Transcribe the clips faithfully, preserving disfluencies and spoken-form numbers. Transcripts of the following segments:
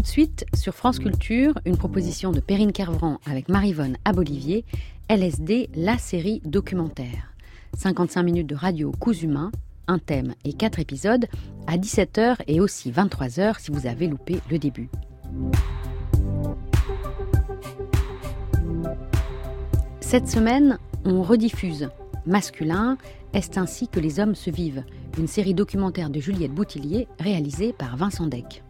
Tout de suite, sur France Culture, une proposition de Perrine Kervran avec Maryvonne Abolivier, L S D, la série documentaire. cinquante-cinq minutes de radio coups humains, un thème et quatre épisodes, à dix-sept heures et aussi vingt-trois heures si vous avez loupé le début. Cette semaine, on rediffuse Masculin, est ainsi que les hommes se vivent, une série documentaire de Juliette Boutillier réalisée par Vincent Deck.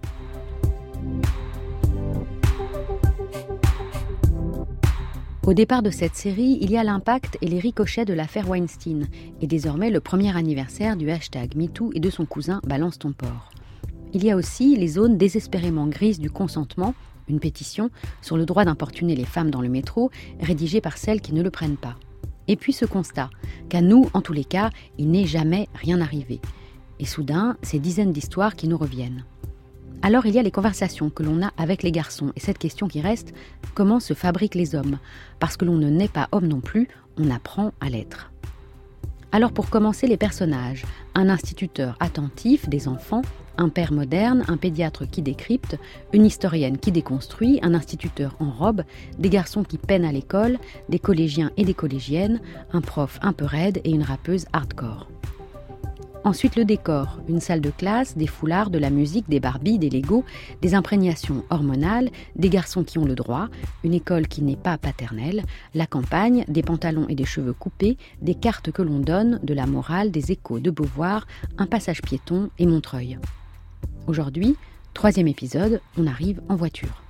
Au départ de cette série, il y a l'impact et les ricochets de l'affaire Weinstein, et désormais le premier anniversaire du hashtag MeToo et de son cousin Balance ton porc. Il y a aussi les zones désespérément grises du consentement, une pétition sur le droit d'importuner les femmes dans le métro, rédigée par celles qui ne le prennent pas. Et puis ce constat, qu'à nous, en tous les cas, il n'est jamais rien arrivé. Et soudain, ces dizaines d'histoires qui nous reviennent. Alors il y a les conversations que l'on a avec les garçons, et cette question qui reste, comment se fabriquent les hommes ? Parce que l'on ne naît pas homme non plus, on apprend à l'être. Alors pour commencer, les personnages, un instituteur attentif des enfants, un père moderne, un pédiatre qui décrypte, une historienne qui déconstruit, un instituteur en robe, des garçons qui peinent à l'école, des collégiens et des collégiennes, un prof un peu raide et une rappeuse hardcore. Ensuite le décor, une salle de classe, des foulards, de la musique, des Barbies, des Legos, des imprégnations hormonales, des garçons qui ont le droit, une école qui n'est pas paternelle, la campagne, des pantalons et des cheveux coupés, des cartes que l'on donne, de la morale, des échos de Beauvoir, un passage piéton et Montreuil. Aujourd'hui, troisième épisode, on arrive en voiture.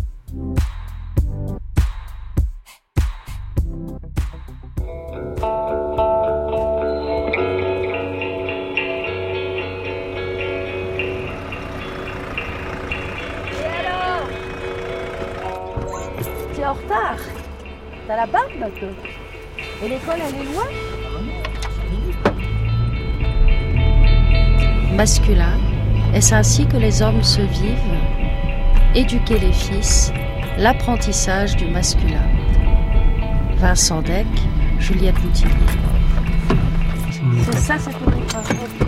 En retard. T'as la barbe, toi. Et l'école, elle est loin. Masculin, est-ce ainsi que les hommes se vivent ? Éduquer les fils, l'apprentissage du masculin. Vincent Deck, Juliette Boutillier. C'est ça, c'est ton école.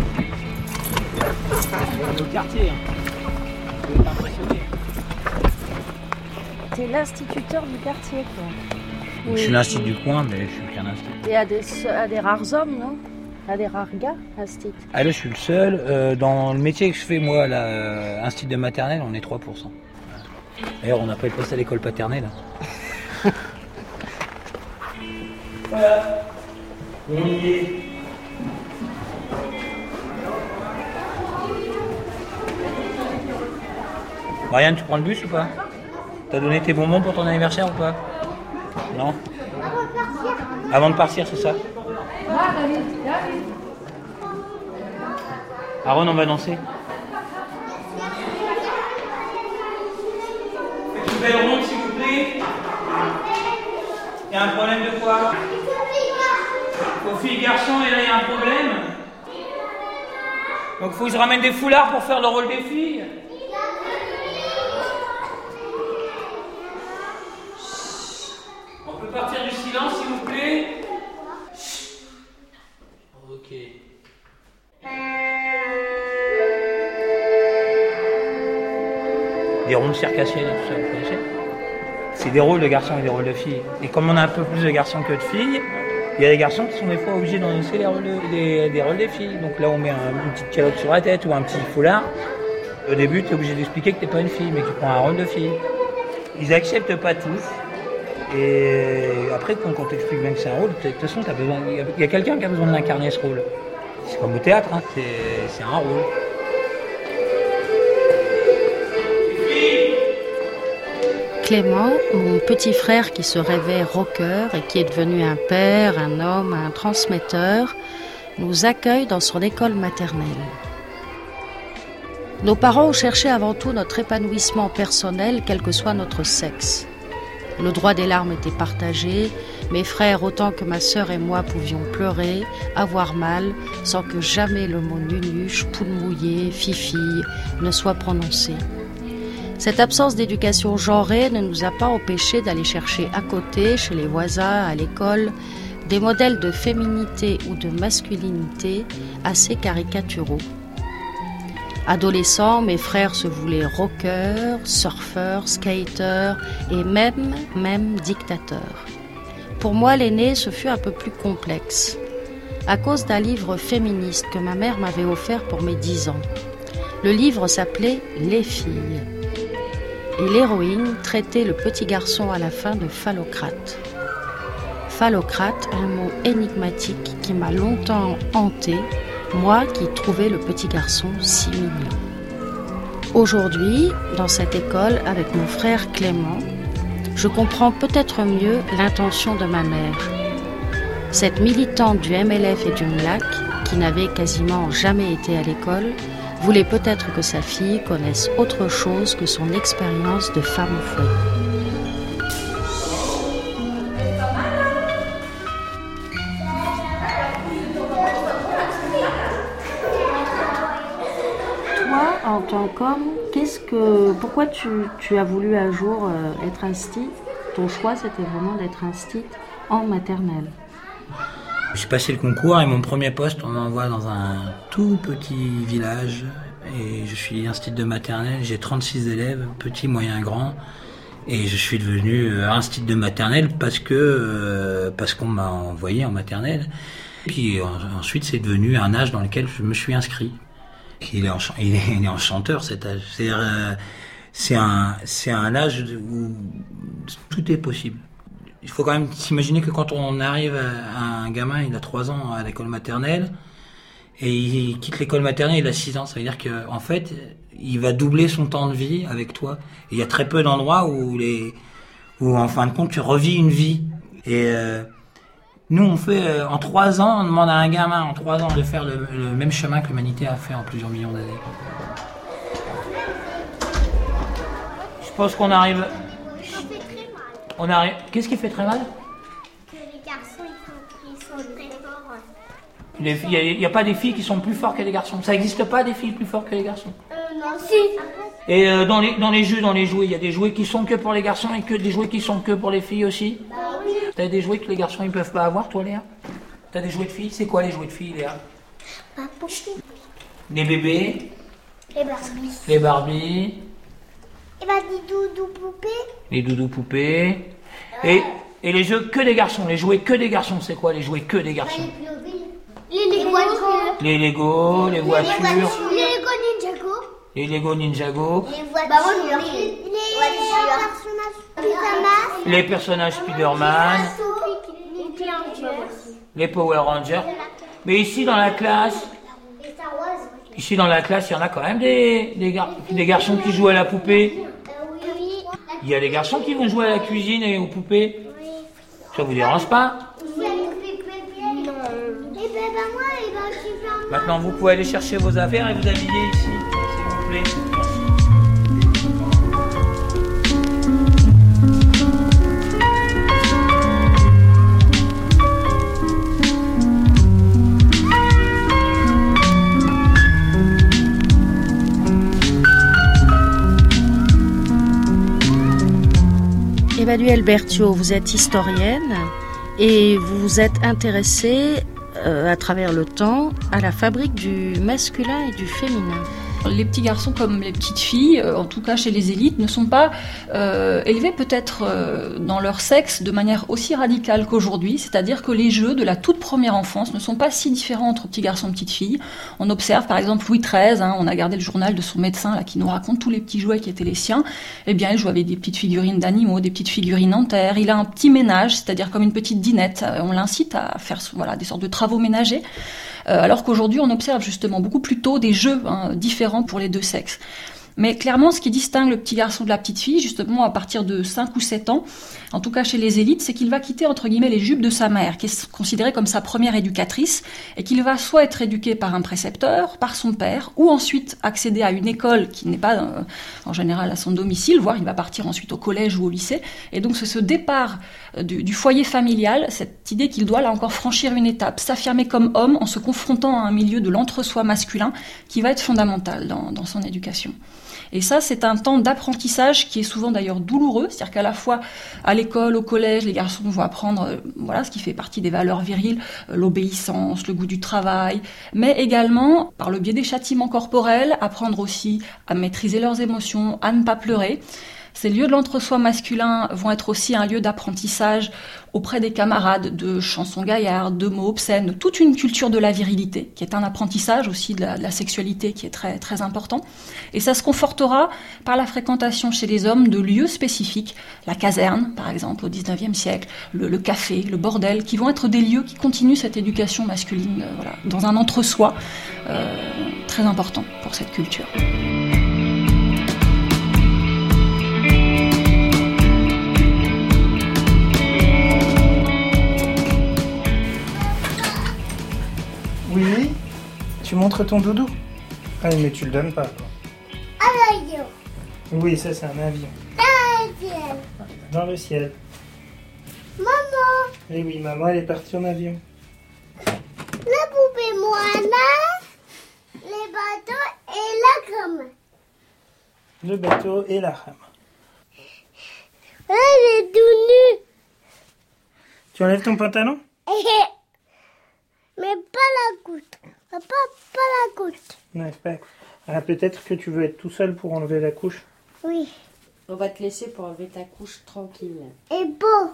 Au quartier, hein. Tu vas t'impressionner. T'es l'instituteur du quartier, quoi. Je suis l'instit du coin, mais je suis qu'un instit. Et à des, à des rares hommes, non ? À des rares gars, instit. Ah là, je suis le seul. Euh, dans le métier que je fais, moi, là, euh, instit de maternelle, on est trois pour cent. D'ailleurs, on n'a pas le poste à l'école paternelle. Voilà. On y est. Marianne, tu prends le bus ou pas ? T'as donné tes bonbons pour ton anniversaire ou pas ? Non ? Avant de partir, c'est ça ? Aaron, on va danser. Faites une belle ronde, s'il vous plaît. Il y a un problème de quoi ? Aux filles et garçons, et là, il y a un problème. Donc, il faut que je ramène des foulards pour faire le rôle des filles. On peut partir du silence, s'il vous plaît. Ok. Des rôles circassiennes et tout ça, vous connaissez ? C'est des rôles de garçons et des rôles de filles. Et comme on a un peu plus de garçons que de filles, il y a des garçons qui sont des fois obligés d'annoncer les rôles de, des, des rôles des filles. Donc là, on met un, une petite calotte sur la tête ou un petit foulard. Au début, tu es obligé d'expliquer que tu n'es pas une fille, mais que tu prends un rôle de fille. Ils acceptent pas tous. Et après, quand on t'explique bien que c'est un rôle, de toute façon, t'as besoin, il y a quelqu'un qui a besoin d'incarner ce rôle. C'est comme au théâtre, hein. c'est, c'est un rôle. Clément, mon petit frère qui se rêvait rocker et qui est devenu un père, un homme, un transmetteur, nous accueille dans son école maternelle. Nos parents ont cherché avant tout notre épanouissement personnel, quel que soit notre sexe. Le droit des larmes était partagé, mes frères autant que ma sœur et moi pouvions pleurer, avoir mal, sans que jamais le mot nunuche, poule mouillée, fifi ne soit prononcé. Cette absence d'éducation genrée ne nous a pas empêchés d'aller chercher à côté, chez les voisins, à l'école, des modèles de féminité ou de masculinité assez caricaturaux. Adolescents, mes frères se voulaient rockers, surfeurs, skaters et même, même dictateurs. Pour moi, l'aîné, ce fut un peu plus complexe, à cause d'un livre féministe que ma mère m'avait offert pour mes dix ans. Le livre s'appelait « Les filles ». Et l'héroïne traitait le petit garçon à la fin de phallocrate. Phallocrate, un mot énigmatique qui m'a longtemps hanté, moi qui trouvais le petit garçon si mignon. Aujourd'hui, dans cette école, avec mon frère Clément, je comprends peut-être mieux l'intention de ma mère. Cette militante du M L F et du M L A C, qui n'avait quasiment jamais été à l'école, voulait peut-être que sa fille connaisse autre chose que son expérience de femme au foyer. Toi, en tant qu'homme, qu'est-ce que, pourquoi tu, tu as voulu un jour euh, être instite ? Ton choix, c'était vraiment d'être instite en maternelle. J'ai passé le concours et mon premier poste, on m'envoie dans un tout petit village et je suis institut de maternelle, j'ai trente-six élèves, petits, moyens, grands, et je suis devenu institut de maternelle parce que euh, parce qu'on m'a envoyé en maternelle. Et puis ensuite, c'est devenu un âge dans lequel je me suis inscrit. Il est, ench- il est, il est enchanteur cet âge. C'est, euh, c'est un c'est un âge où tout est possible. Il faut quand même s'imaginer que quand on arrive à un gamin, il a trois ans à l'école maternelle, et il quitte l'école maternelle, il a six ans. Ça veut dire que, en fait, il va doubler son temps de vie avec toi. Et il y a très peu d'endroits où les, où en fin de compte, tu revis une vie. Et, euh, nous, on fait, euh, en trois ans, on demande à un gamin, en trois ans, de faire le, le même chemin que l'humanité a fait en plusieurs millions d'années. Je pense qu'on arrive... On arrive... Qu'est-ce qui fait très mal ? Que les garçons, ils sont, ils sont très forts. Il n'y a, a pas des filles qui sont plus fortes que les garçons. Ça n'existe pas des filles plus fortes que les garçons. Euh, non, si. Et euh, dans, les, dans les jeux, dans les jouets, il y a des jouets qui sont que pour les garçons et que des jouets qui sont que pour les filles aussi. Bah oui. T'as des jouets que les garçons ils peuvent pas avoir, toi, Léa ? T'as des jouets de filles ? C'est quoi les jouets de filles, Léa ? Pas beaucoup. Les bébés, Les Barbies. les Barbies, Et bah, des doudous poupées. les doudous poupées. Et, et les jeux que des garçons. Les jouets que des garçons, c'est quoi les jouets que des garçons ? Les Lego. Les Lego, les voitures, Les Lego Ninjago. les Lego Ninjago, Les voitures. Les, les personnages pyjamas. les personnages Spider-Man, les Power Rangers. Mais ici dans la classe, Les Star Wars. ici dans la classe, il y en a quand même des, des, gar- des garçons qui jouent à la poupée. Oui. Il y a des garçons qui vont jouer à la cuisine et aux poupées. Ça vous dérange pas ? Non. Et ben, bah, moi, et ben, tu fais un... Maintenant, vous pouvez aller chercher vos affaires et vous habiller ici, s'il vous plaît. Emmanuelle Berthiaud, vous êtes historienne et vous vous êtes intéressée euh, à travers le temps à la fabrique du masculin et du féminin. Les petits garçons comme les petites filles, euh, en tout cas chez les élites, ne sont pas euh, élevés peut-être euh, dans leur sexe de manière aussi radicale qu'aujourd'hui, c'est-à-dire que les jeux de la toute première enfance ne sont pas si différents entre petits garçons et petites filles. On observe par exemple Louis treize, hein, on a gardé le journal de son médecin là, qui nous raconte tous les petits jouets qui étaient les siens. Eh bien, il joue avec des petites figurines d'animaux, des petites figurines en terre. Il a un petit ménage, c'est-à-dire comme une petite dinette. On l'incite à faire voilà, des sortes de travaux ménagers. Euh, alors qu'aujourd'hui, on observe justement beaucoup plus tôt des jeux hein, différents pour les deux sexes. Mais clairement, ce qui distingue le petit garçon de la petite fille, justement à partir de cinq ou sept ans, en tout cas chez les élites, c'est qu'il va quitter entre guillemets les jupes de sa mère, qui est considérée comme sa première éducatrice, et qu'il va soit être éduqué par un précepteur, par son père, ou ensuite accéder à une école qui n'est pas euh, en général à son domicile, voire il va partir ensuite au collège ou au lycée. Et donc c'est ce départ euh, du, du foyer familial, cette idée qu'il doit là encore franchir une étape, s'affirmer comme homme en se confrontant à un milieu de l'entre-soi masculin qui va être fondamental dans, dans son éducation. Et ça, c'est un temps d'apprentissage qui est souvent d'ailleurs douloureux, c'est-à-dire qu'à la fois à l'école, au collège, les garçons vont apprendre euh, voilà, ce qui fait partie des valeurs viriles, euh, l'obéissance, le goût du travail, mais également, par le biais des châtiments corporels, apprendre aussi à maîtriser leurs émotions, à ne pas pleurer. Ces lieux de l'entre-soi masculin vont être aussi un lieu d'apprentissage auprès des camarades de chansons gaillardes, de mots obscènes, de toute une culture de la virilité, qui est un apprentissage aussi de la, de la sexualité qui est très, très important. Et ça se confortera par la fréquentation chez les hommes de lieux spécifiques, la caserne, par exemple, au dix-neuvième siècle, le, le café, le bordel, qui vont être des lieux qui continuent cette éducation masculine, euh, voilà, dans un entre-soi euh, très important pour cette culture. Oui, tu montres ton doudou. Ah mais tu le donnes pas. Un avion. Oui, ça c'est un avion. Dans le ciel. Dans le ciel. Maman. Eh oui, maman elle est partie en avion. La poupée Moana, les bateaux et la rame. Le bateau et la rame. Elle est tout nue. Tu enlèves ton pantalon? Mais pas la goutte. Pas, pas la goutte. Non, c'est pas... Ah, peut-être que tu veux être tout seul pour enlever la couche. Oui. On va te laisser pour enlever ta couche tranquille. Et beau.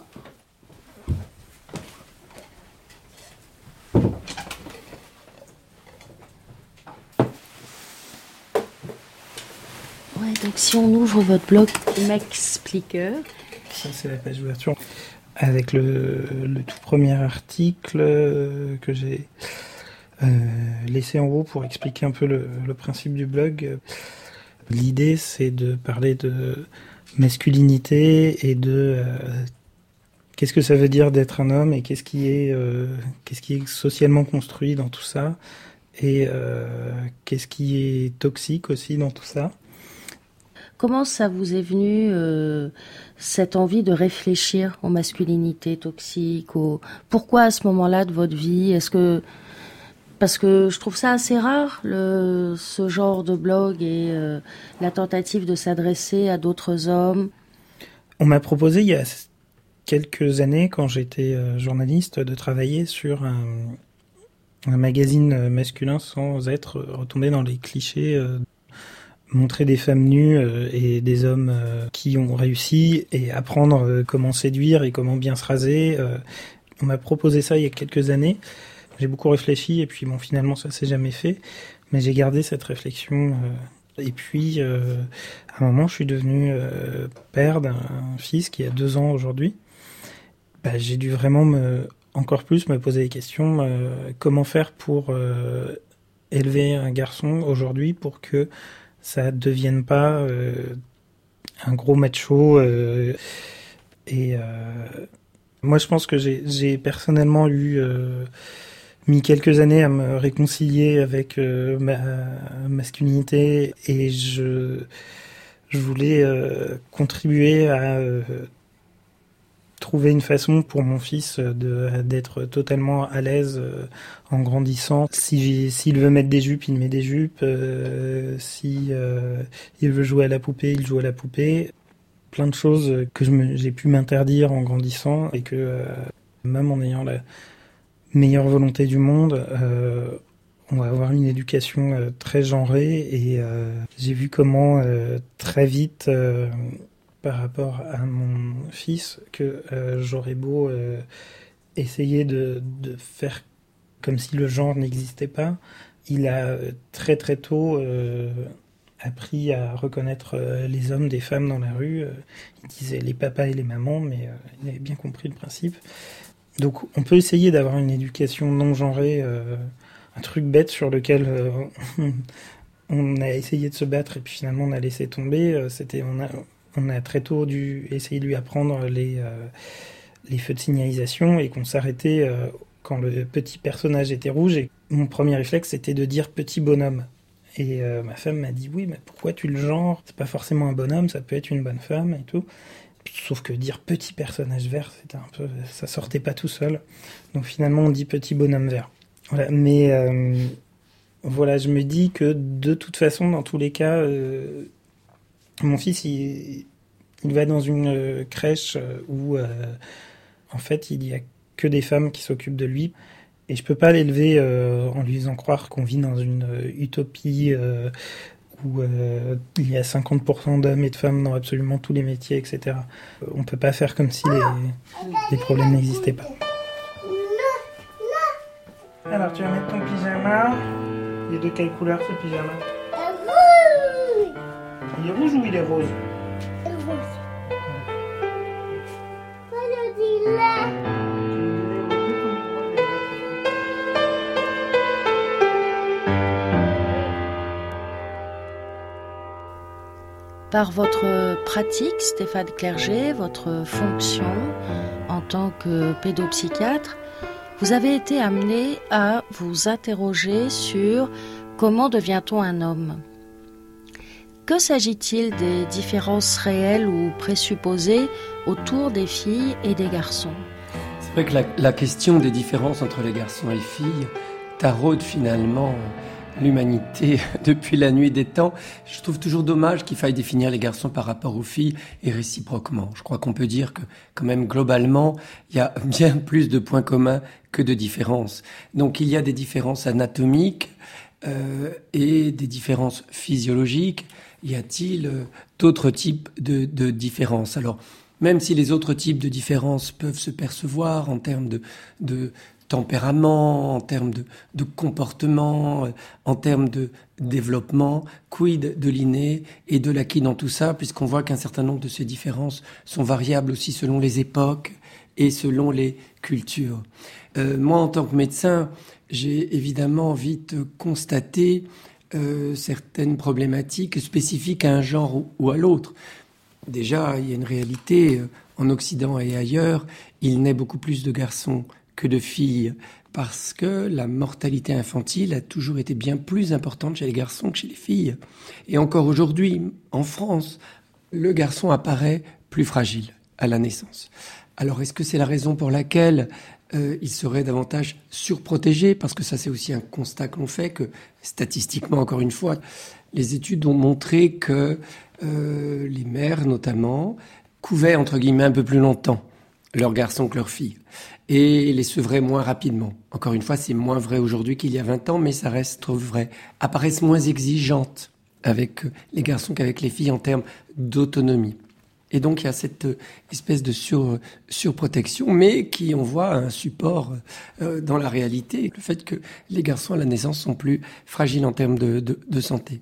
Ouais, donc si on ouvre votre blog M'expliqueur. Ça c'est la page d'ouverture. Avec le, le tout premier article euh, que j'ai euh, laissé en haut pour expliquer un peu le, le principe du blog. L'idée, c'est de parler de masculinité et de euh, qu'est-ce que ça veut dire d'être un homme et qu'est-ce qui est, euh, qu'est-ce qui est socialement construit dans tout ça et euh, qu'est-ce qui est toxique aussi dans tout ça. Comment ça vous est venu, euh, cette envie de réfléchir aux masculinités toxiques, aux... Pourquoi à ce moment-là de votre vie? Est-ce que... Parce que je trouve ça assez rare, le... ce genre de blog et euh, la tentative de s'adresser à d'autres hommes. On m'a proposé il y a quelques années, quand j'étais journaliste, de travailler sur un, un magazine masculin sans être retombé dans les clichés... Euh, montrer des femmes nues euh, et des hommes euh, qui ont réussi et apprendre euh, comment séduire et comment bien se raser. Euh, on m'a proposé ça il y a quelques années. J'ai beaucoup réfléchi et puis bon, finalement ça s'est jamais fait. Mais j'ai gardé cette réflexion. Euh, et puis euh, à un moment je suis devenu euh, père d'un fils qui a deux ans aujourd'hui. Bah, j'ai dû vraiment me, encore plus me poser des questions. Euh, comment faire pour euh, élever un garçon aujourd'hui pour que ça ne devienne pas euh, un gros macho. Euh, et euh, moi, je pense que j'ai, j'ai personnellement eu euh, mis quelques années à me réconcilier avec euh, ma masculinité et je, je voulais euh, contribuer à euh, trouver une façon pour mon fils de, d'être totalement à l'aise euh, en grandissant. Si s'il veut mettre des jupes, il met des jupes. Euh, si euh, il veut jouer à la poupée, il joue à la poupée. Plein de choses que je me, j'ai pu m'interdire en grandissant et que euh, même en ayant la meilleure volonté du monde, euh, on va avoir une éducation euh, très genrée et euh, j'ai vu comment euh, très vite euh, par rapport à mon fils que euh, j'aurais beau euh, essayer de, de faire comme si le genre n'existait pas, il a très très tôt euh, appris à reconnaître euh, les hommes des femmes dans la rue. Euh, il disait les papas et les mamans, mais euh, il avait bien compris le principe. Donc on peut essayer d'avoir une éducation non genrée, euh, un truc bête sur lequel euh, on a essayé de se battre et puis finalement on a laissé tomber. Euh, c'était on a On a très tôt dû essayer de lui apprendre les, euh, les feux de signalisation et qu'on s'arrêtait euh, quand le petit personnage était rouge. Et mon premier réflexe, c'était de dire petit bonhomme. Et euh, ma femme m'a dit oui, mais pourquoi tu le genres? C'est pas forcément un bonhomme, ça peut être une bonne femme et tout. Sauf que dire petit personnage vert, c'était un peu, ça sortait pas tout seul. Donc finalement, on dit petit bonhomme vert. Voilà. Mais euh, voilà, je me dis que de toute façon, dans tous les cas, euh, Mon fils, il, il va dans une crèche où, euh, en fait, il y a que des femmes qui s'occupent de lui. Et je peux pas l'élever euh, en lui faisant croire qu'on vit dans une euh, utopie euh, où euh, il y a cinquante pour cent d'hommes et de femmes dans absolument tous les métiers, et cetera. Euh, on peut pas faire comme si les, les problèmes n'existaient pas. Alors, tu vas mettre ton pyjama. Il est de quelle couleur ce pyjama ? Il est rouge ou il est rose ? Par votre pratique, Stéphane Clerget, votre fonction en tant que pédopsychiatre, vous avez été amené à vous interroger sur comment devient-on un homme ? Que s'agit-il des différences réelles ou présupposées autour des filles et des garçons ? C'est vrai que la, la question des différences entre les garçons et les filles taraude finalement l'humanité depuis la nuit des temps. Je trouve toujours dommage qu'il faille définir les garçons par rapport aux filles et réciproquement. Je crois qu'on peut dire que quand même globalement, il y a bien plus de points communs que de différences. Donc il y a des différences anatomiques euh, et des différences physiologiques. Y a-t-il euh, d'autres types de, de différences ? Alors, même si les autres types de différences peuvent se percevoir en termes de, de tempérament, en termes de, de comportement, euh, en termes de développement, quid de l'inné et de l'acquis dans tout ça, puisqu'on voit qu'un certain nombre de ces différences sont variables aussi selon les époques et selon les cultures. Euh, moi, en tant que médecin, j'ai évidemment vite constaté euh, certaines problématiques spécifiques à un genre ou, ou à l'autre. Déjà, il y a une réalité, euh, en Occident et ailleurs, il naît beaucoup plus de garçons que de filles, parce que la mortalité infantile a toujours été bien plus importante chez les garçons que chez les filles. Et encore aujourd'hui, en France, le garçon apparaît plus fragile à la naissance. Alors, est-ce que c'est la raison pour laquelle euh, il serait davantage surprotégé ? Parce que ça, c'est aussi un constat qu'on fait, que statistiquement, encore une fois, les études ont montré que euh, les mères, notamment, couvaient, entre guillemets, un peu plus longtemps leurs garçons que leurs filles, et les sevraient moins rapidement. Encore une fois, c'est moins vrai aujourd'hui qu'il y a vingt ans, mais ça reste vrai. Apparaissent moins exigeantes avec les garçons qu'avec les filles en termes d'autonomie. Et donc, il y a cette espèce de sur, surprotection, mais qui, on voit, un support euh, dans la réalité. Le fait que les garçons à la naissance sont plus fragiles en termes de, de, de santé.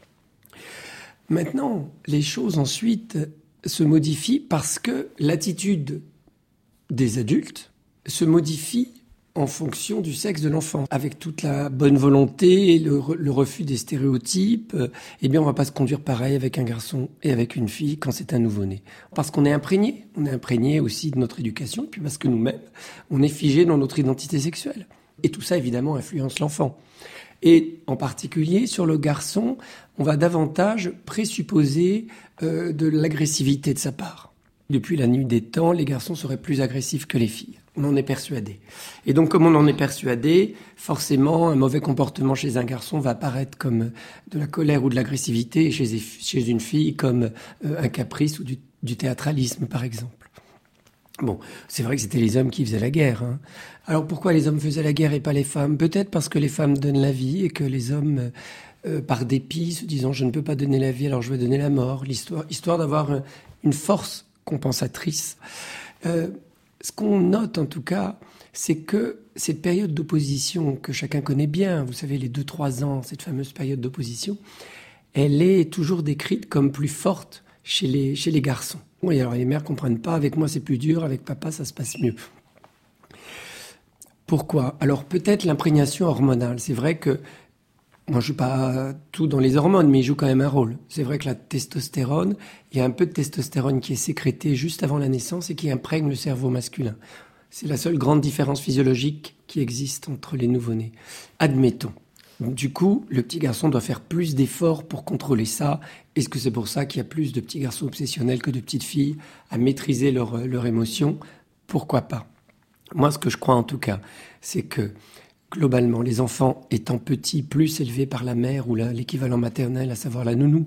Maintenant, les choses ensuite se modifient parce que l'attitude des adultes se modifie en fonction du sexe de l'enfant. Avec toute la bonne volonté, le, le refus des stéréotypes, eh bien, on va pas se conduire pareil avec un garçon et avec une fille quand c'est un nouveau-né. Parce qu'on est imprégné. On est imprégné aussi de notre éducation, et puis parce que nous-mêmes, on est figé dans notre identité sexuelle. Et tout ça, évidemment, influence l'enfant. Et en particulier, sur le garçon, on va davantage présupposer euh, de l'agressivité de sa part. Depuis la nuit des temps, les garçons seraient plus agressifs que les filles. On en est persuadé. Et donc, comme on en est persuadé, forcément, un mauvais comportement chez un garçon va apparaître comme de la colère ou de l'agressivité, et chez, chez une fille comme euh, un caprice ou du, du théâtralisme, par exemple. Bon, c'est vrai que c'était les hommes qui faisaient la guerre. Hein. Alors, pourquoi les hommes faisaient la guerre et pas les femmes ? Peut-être parce que les femmes donnent la vie et que les hommes, euh, par dépit, se disant « je ne peux pas donner la vie, alors je vais donner la mort », l'histoire, histoire d'avoir un, une force compensatrice. Euh, ce qu'on note en tout cas, c'est que cette période d'opposition que chacun connaît bien, vous savez, les deux trois ans, cette fameuse période d'opposition, elle est toujours décrite comme plus forte chez les, chez les garçons. Oui, alors les mères ne comprennent pas, avec moi c'est plus dur, avec papa ça se passe mieux. Pourquoi ? Alors peut-être l'imprégnation hormonale. C'est vrai que moi, je ne joue pas tout dans les hormones, mais il joue quand même un rôle. C'est vrai que la testostérone, il y a un peu de testostérone qui est sécrétée juste avant la naissance et qui imprègne le cerveau masculin. C'est la seule grande différence physiologique qui existe entre les nouveau-nés. Admettons. Du coup, le petit garçon doit faire plus d'efforts pour contrôler ça. Est-ce que c'est pour ça qu'il y a plus de petits garçons obsessionnels que de petites filles à maîtriser leurs leur émotions ? Pourquoi pas ? Moi, ce que je crois en tout cas, c'est que globalement, les enfants étant petits, plus élevés par la mère ou la, l'équivalent maternel, à savoir la nounou,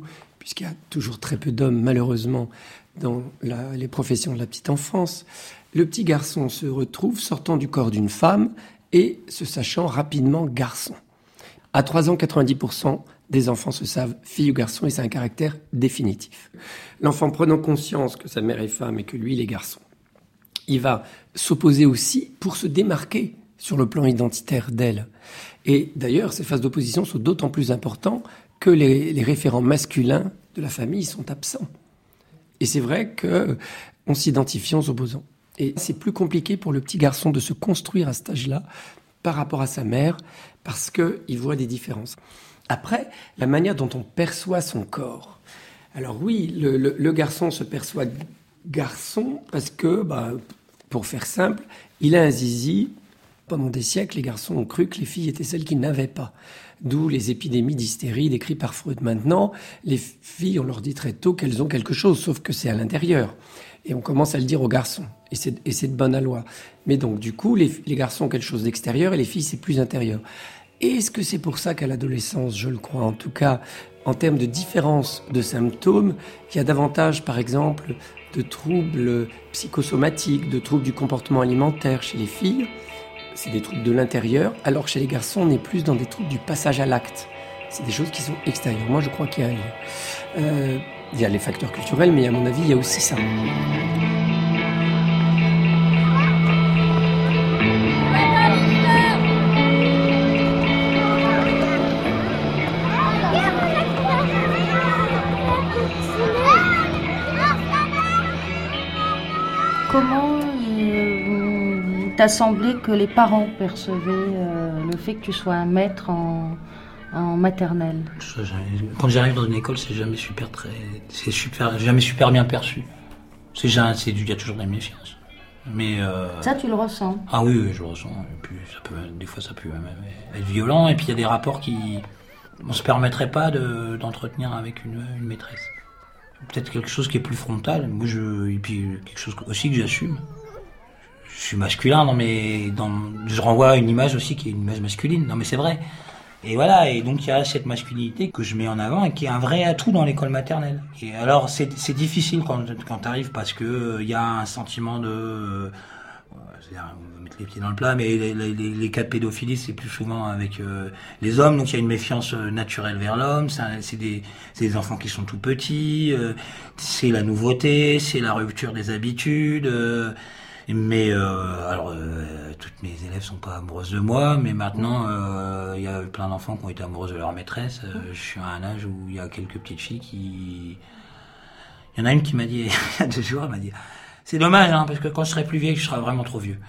puisqu'il y a toujours très peu d'hommes, malheureusement, dans la, les professions de la petite enfance, le petit garçon se retrouve sortant du corps d'une femme et se sachant rapidement garçon. À trois ans, quatre-vingt-dix pour cent des enfants se savent fille ou garçon et c'est un caractère définitif. L'enfant prenant conscience que sa mère est femme et que lui, il est garçon, il va s'opposer aussi pour se démarquer sur le plan identitaire d'elle. Et d'ailleurs, ces phases d'opposition sont d'autant plus importantes que les, les référents masculins de la famille sont absents. Et c'est vrai qu'on s'identifie en s'opposant. Et c'est plus compliqué pour le petit garçon de se construire à cet âge-là par rapport à sa mère, parce qu'il voit des différences. Après, la manière dont on perçoit son corps. Alors oui, le, le, le garçon se perçoit garçon parce que, bah, pour faire simple, il a un zizi. Pendant des siècles, les garçons ont cru que les filles étaient celles qui n'avaient pas. D'où les épidémies d'hystérie décrites par Freud. Maintenant, les filles, on leur dit très tôt qu'elles ont quelque chose, sauf que c'est à l'intérieur. Et on commence à le dire aux garçons. Et c'est, et c'est de bonne loi. Mais donc, du coup, les, les garçons ont quelque chose d'extérieur et les filles, c'est plus intérieur. Et est-ce que c'est pour ça qu'à l'adolescence, je le crois, en tout cas, en termes de différence de symptômes, qu'il y a davantage, par exemple, de troubles psychosomatiques, de troubles du comportement alimentaire chez les filles? C'est des troubles de l'intérieur, alors que chez les garçons, on est plus dans des troubles du passage à l'acte. C'est des choses qui sont extérieures. Moi, je crois qu'il y a un lien. Euh, il y a les facteurs culturels, mais à mon avis, il y a aussi ça. Comment euh, t'a semblé que les parents percevaient euh, le fait que tu sois un maître en, en maternelle? Quand j'arrive dans une école, c'est jamais super très, c'est super, jamais super bien perçu. C'est jamais, c'est il y a toujours de la méfiance. Mais euh... ça, tu le ressens? Ah oui, oui, je le ressens. Et puis ça peut, des fois, ça peut même être violent. Et puis il y a des rapports qui, on se permettrait pas de, d'entretenir avec une, une maîtresse. Peut-être quelque chose qui est plus frontal. Moi, je, et puis quelque chose aussi que j'assume. Je suis masculin, non mais dans, je renvoie une image aussi qui est une image masculine. Non mais c'est vrai. Et voilà. Et donc il y a cette masculinité que je mets en avant et qui est un vrai atout dans l'école maternelle. Et alors c'est, c'est difficile quand quand t'arrives parce que il y a un sentiment de, euh, c'est-à-dire, on va mettre les pieds dans le plat, mais les, les, les cas de pédophilie, c'est plus souvent avec euh, les hommes, donc il y a une méfiance naturelle vers l'homme, c'est, un, c'est, des, c'est des enfants qui sont tout petits, euh, c'est la nouveauté, c'est la rupture des habitudes, euh, mais euh, alors euh, toutes mes élèves sont pas amoureuses de moi, mais maintenant il euh, y a plein d'enfants qui ont été amoureuses de leur maîtresse, euh, je suis à un âge où il y a quelques petites filles qui... Il y en a une qui m'a dit, il y a deux jours, elle m'a dit... C'est dommage, hein, parce que quand je serai plus vieille, je serai vraiment trop vieux.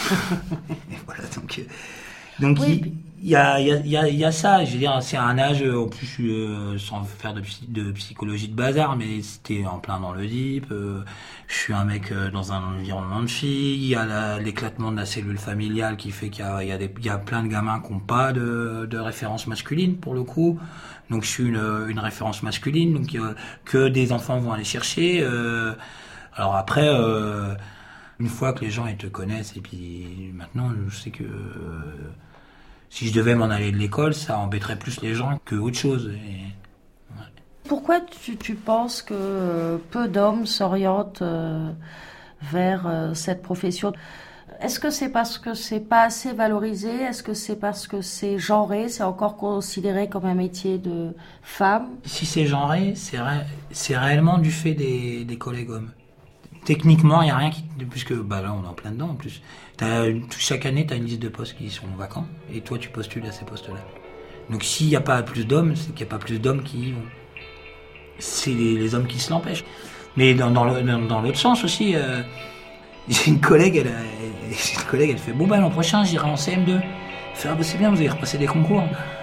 Et voilà, donc, euh, donc oui. il, il y a, il y a, il y a, il y a ça. Je veux dire, c'est un âge, en plus, euh, sans faire de, de psychologie de bazar, mais c'était en plein dans le deep. Euh, je suis un mec euh, dans un environnement de filles. Il y a la, l'éclatement de la cellule familiale qui fait qu'il y a, il y a, des, il y a plein de gamins qui n'ont pas de, de référence masculine, pour le coup. Donc, je suis une, une référence masculine, donc euh, que des enfants vont aller chercher. Euh, Alors après, euh, une fois que les gens ils te connaissent, et puis maintenant je sais que euh, si je devais m'en aller de l'école, ça embêterait plus les gens que autre chose. Et, ouais. Pourquoi tu, tu penses que euh, peu d'hommes s'orientent euh, vers euh, cette profession? Est-ce que c'est parce que c'est pas assez valorisé? Est-ce que c'est parce que c'est genré? C'est encore considéré comme un métier de femme? Si c'est genré, c'est, ré- c'est réellement du fait des, des collègues hommes. Techniquement, il n'y a rien qui... Puisque bah là, on est en plein dedans, en plus. T'as, chaque année, tu as une liste de postes qui sont vacants, et toi, tu postules à ces postes-là. Donc, s'il n'y a pas plus d'hommes, c'est qu'il n'y a pas plus d'hommes qui y vont. C'est les, les hommes qui se l'empêchent. Mais dans, dans, le, dans, dans l'autre sens aussi, euh, j'ai une collègue, elle, elle, une collègue, elle fait « Bon, bah, l'an prochain, j'irai en C M deux. » Elle fait « Ah, bah, c'est bien, vous allez repasser des concours. »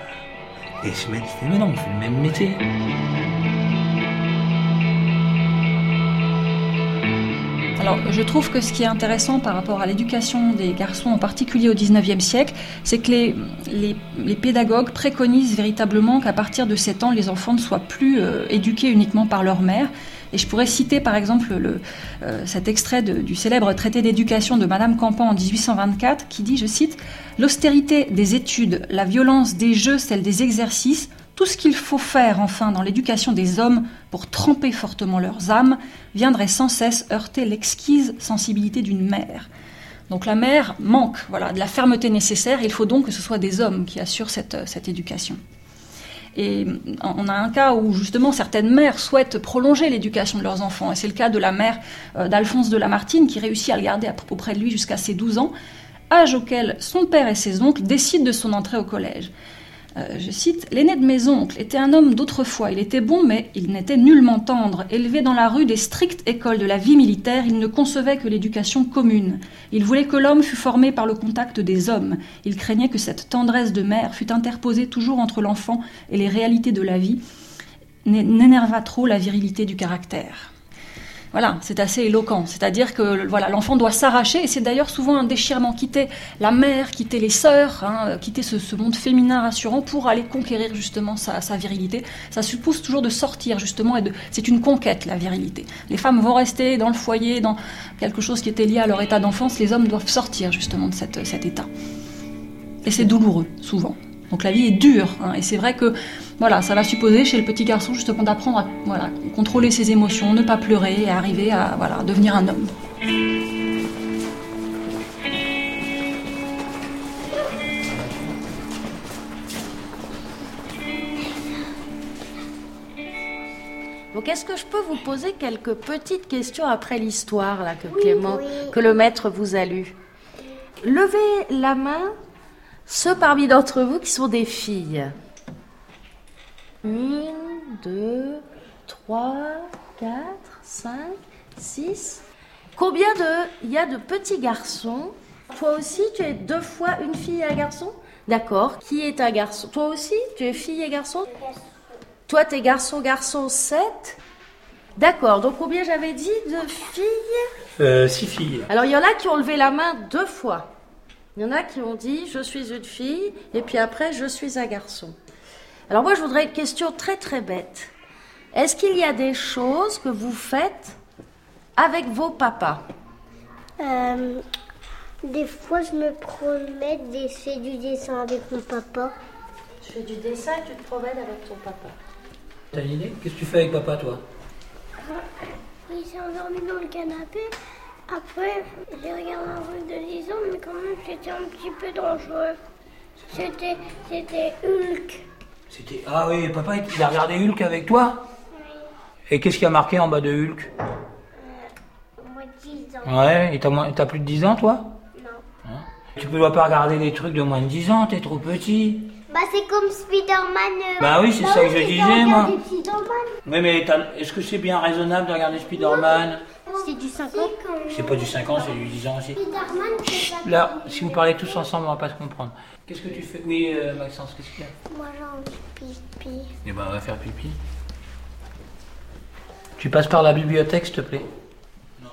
Et je me dis « Mais non, on fait le même métier. » Alors, je trouve que ce qui est intéressant par rapport à l'éducation des garçons, en particulier au dix-neuvième siècle, c'est que les, les, les pédagogues préconisent véritablement qu'à partir de sept ans, les enfants ne soient plus euh, éduqués uniquement par leur mère. Et je pourrais citer par exemple le, euh, cet extrait de, du célèbre traité d'éducation de Madame Campan en dix-huit cent vingt-quatre qui dit, je cite, « L'austérité des études, la violence des jeux, celle des exercices, Tout ce qu'il faut faire, enfin, dans l'éducation des hommes pour tremper fortement leurs âmes, viendrait sans cesse heurter l'exquise sensibilité d'une mère. Donc la mère manque, voilà, de la fermeté nécessaire, il faut donc que ce soit des hommes qui assurent cette, cette éducation. Et on a un cas où justement certaines mères souhaitent prolonger l'éducation de leurs enfants, et c'est le cas de la mère d'Alphonse de Lamartine qui réussit à le garder auprès de lui jusqu'à ses douze ans, âge auquel son père et ses oncles décident de son entrée au collège. Euh, je cite, « L'aîné de mes oncles était un homme d'autrefois. Il était bon, mais il n'était nullement tendre. Élevé dans la rue des strictes écoles de la vie militaire, il ne concevait que l'éducation commune. Il voulait que l'homme fût formé par le contact des hommes. Il craignait que cette tendresse de mère fût interposée toujours entre l'enfant et les réalités de la vie, n'énerva trop la virilité du caractère. » Voilà, c'est assez éloquent. C'est-à-dire que voilà, l'enfant doit s'arracher, et c'est d'ailleurs souvent un déchirement, quitter la mère, quitter les sœurs, hein, quitter ce, ce monde féminin rassurant pour aller conquérir justement sa, sa virilité. Ça suppose toujours de sortir justement, et de, c'est une conquête, la virilité. Les femmes vont rester dans le foyer, dans quelque chose qui était lié à leur état d'enfance. Les hommes doivent sortir justement de cette, cet état. Et c'est douloureux, souvent. Donc la vie est dure, hein, et c'est vrai que voilà, ça va supposer chez le petit garçon justement d'apprendre à voilà, contrôler ses émotions, ne pas pleurer et arriver à voilà, devenir un homme. Donc est-ce que je peux vous poser quelques petites questions après l'histoire là, que Clément, oui, oui. que le maître vous a lue? Levez la main ceux parmi d'entre vous qui sont des filles. Une, deux, trois, quatre, cinq, six. Combien de... Il y a de petits garçons. Toi aussi, tu es deux fois une fille et un garçon? D'accord. Qui est un garçon? Toi aussi, tu es fille et garçon? Toi, t'es garçon, garçon, sept. D'accord. Donc, combien j'avais dit de filles? Euh, six filles. Alors, il y en a qui ont levé la main deux fois. Il y en a qui ont dit « je suis une fille » et puis après « je suis un garçon ». Alors moi, je voudrais une question très très bête. Est-ce qu'il y a des choses que vous faites avec vos papas? euh, Des fois, je me promène et je fais du dessin avec mon papa. Tu fais du dessin et tu te promènes avec ton papa. T'as une idée? Qu'est-ce que tu fais avec papa, toi? Il s'est endormi dans le canapé. Après, j'ai regardé un truc de dix ans, mais quand même, c'était un petit peu dangereux. C'était, c'était Hulk. C'était... Ah oui, papa, il a regardé Hulk avec toi? Oui. Et qu'est-ce qui a marqué en bas de Hulk? euh, Moins de dix ans. Ouais, et t'as, moins... t'as plus de dix ans, toi? Non. Hein? Tu ne dois pas regarder des trucs de moins de dix ans, t'es trop petit. Bah, c'est comme Spider-Man. Euh... Bah oui, c'est bah ça oui, que je disais, moi. Spider-Man. Oui, mais t'as... est-ce que c'est bien raisonnable de regarder Spider-Man? C'est du cinq ans. C'est pas du cinq ans, c'est du dix ans aussi. Spider-Man, c'est pas... Là, si vous parlez tous ensemble, on va pas se comprendre. Qu'est-ce que tu fais? Oui, euh, Maxence, qu'est-ce qu'il y a? Moi, j'ai envie de pipi. Eh ben, on va faire pipi. Tu passes par la bibliothèque, s'il te plaît? Non.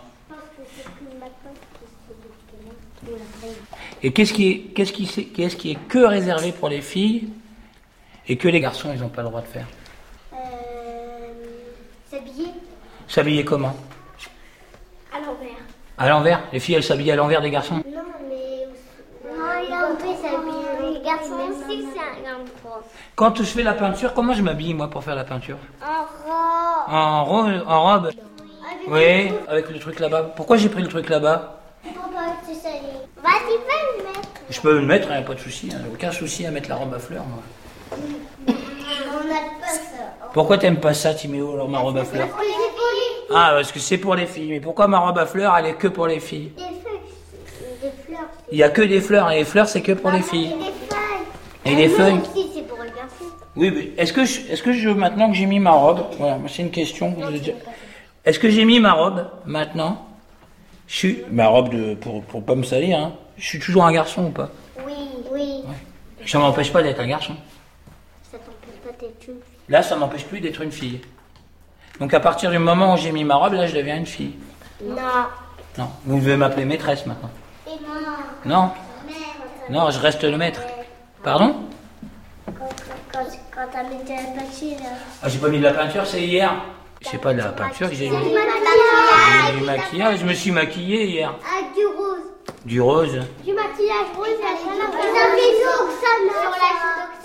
Et qu'est-ce qui est, qu'est-ce qui, qu'est-ce qui est que réservé pour les filles et que les garçons, ils n'ont pas le droit de faire? Euh... S'habiller. S'habiller comment? À l'envers. À l'envers? Les filles, elles s'habillent à l'envers des garçons? Non, mais... Non, on peut s'habiller. Les garçons aussi, c'est un grand point. Quand je fais la peinture, comment je m'habille, moi, pour faire la peinture? En robe. En robe? En robe? Oui, avec le truc là-bas. Pourquoi j'ai pris le truc là-bas? Pour pas te salir. Vas-y, peux le mettre. Je peux le mettre, il n'y a pas de souci. Hein. Aucun souci à mettre la robe à fleurs, moi. On n'a pas ça. Pourquoi t'aimes pas ça, Timéo, alors ma robe à fleurs? Ah, parce que c'est pour les filles. Mais pourquoi ma robe à fleurs, elle est que pour les filles? Des feuilles. Des fleurs. Il n'y a que des fleurs, et les fleurs, c'est que pour les filles. Et des feuilles. Et des feuilles. Aussi, c'est pour les garçons. Oui, mais est-ce que, je, est-ce que je, maintenant que j'ai mis ma robe, voilà, c'est une question. Non, je est-ce que j'ai mis ma robe, maintenant, je suis, ma robe de, pour, pour pas me salir, hein, je suis toujours un garçon ou pas? Oui, oui. Ouais. Ça m'empêche pas d'être un garçon. Ça t'empêche pas d'être une fille. Là, ça m'empêche plus d'être une fille. Donc à partir du moment où j'ai mis ma robe, là, je deviens une fille. Non. Non. Vous devez m'appeler maîtresse maintenant. Et non. Non. Non, je reste le maître. Pardon? Quand, quand, quand t'as mis de la peinture. Ah, j'ai pas mis de la peinture, c'est hier. C'est pas de la peinture que j'ai mis. Du maquillage. Du maquillage, je me suis maquillé hier. Ah, du rose. Du rose. Du maquillage rose avec du rose. Sur la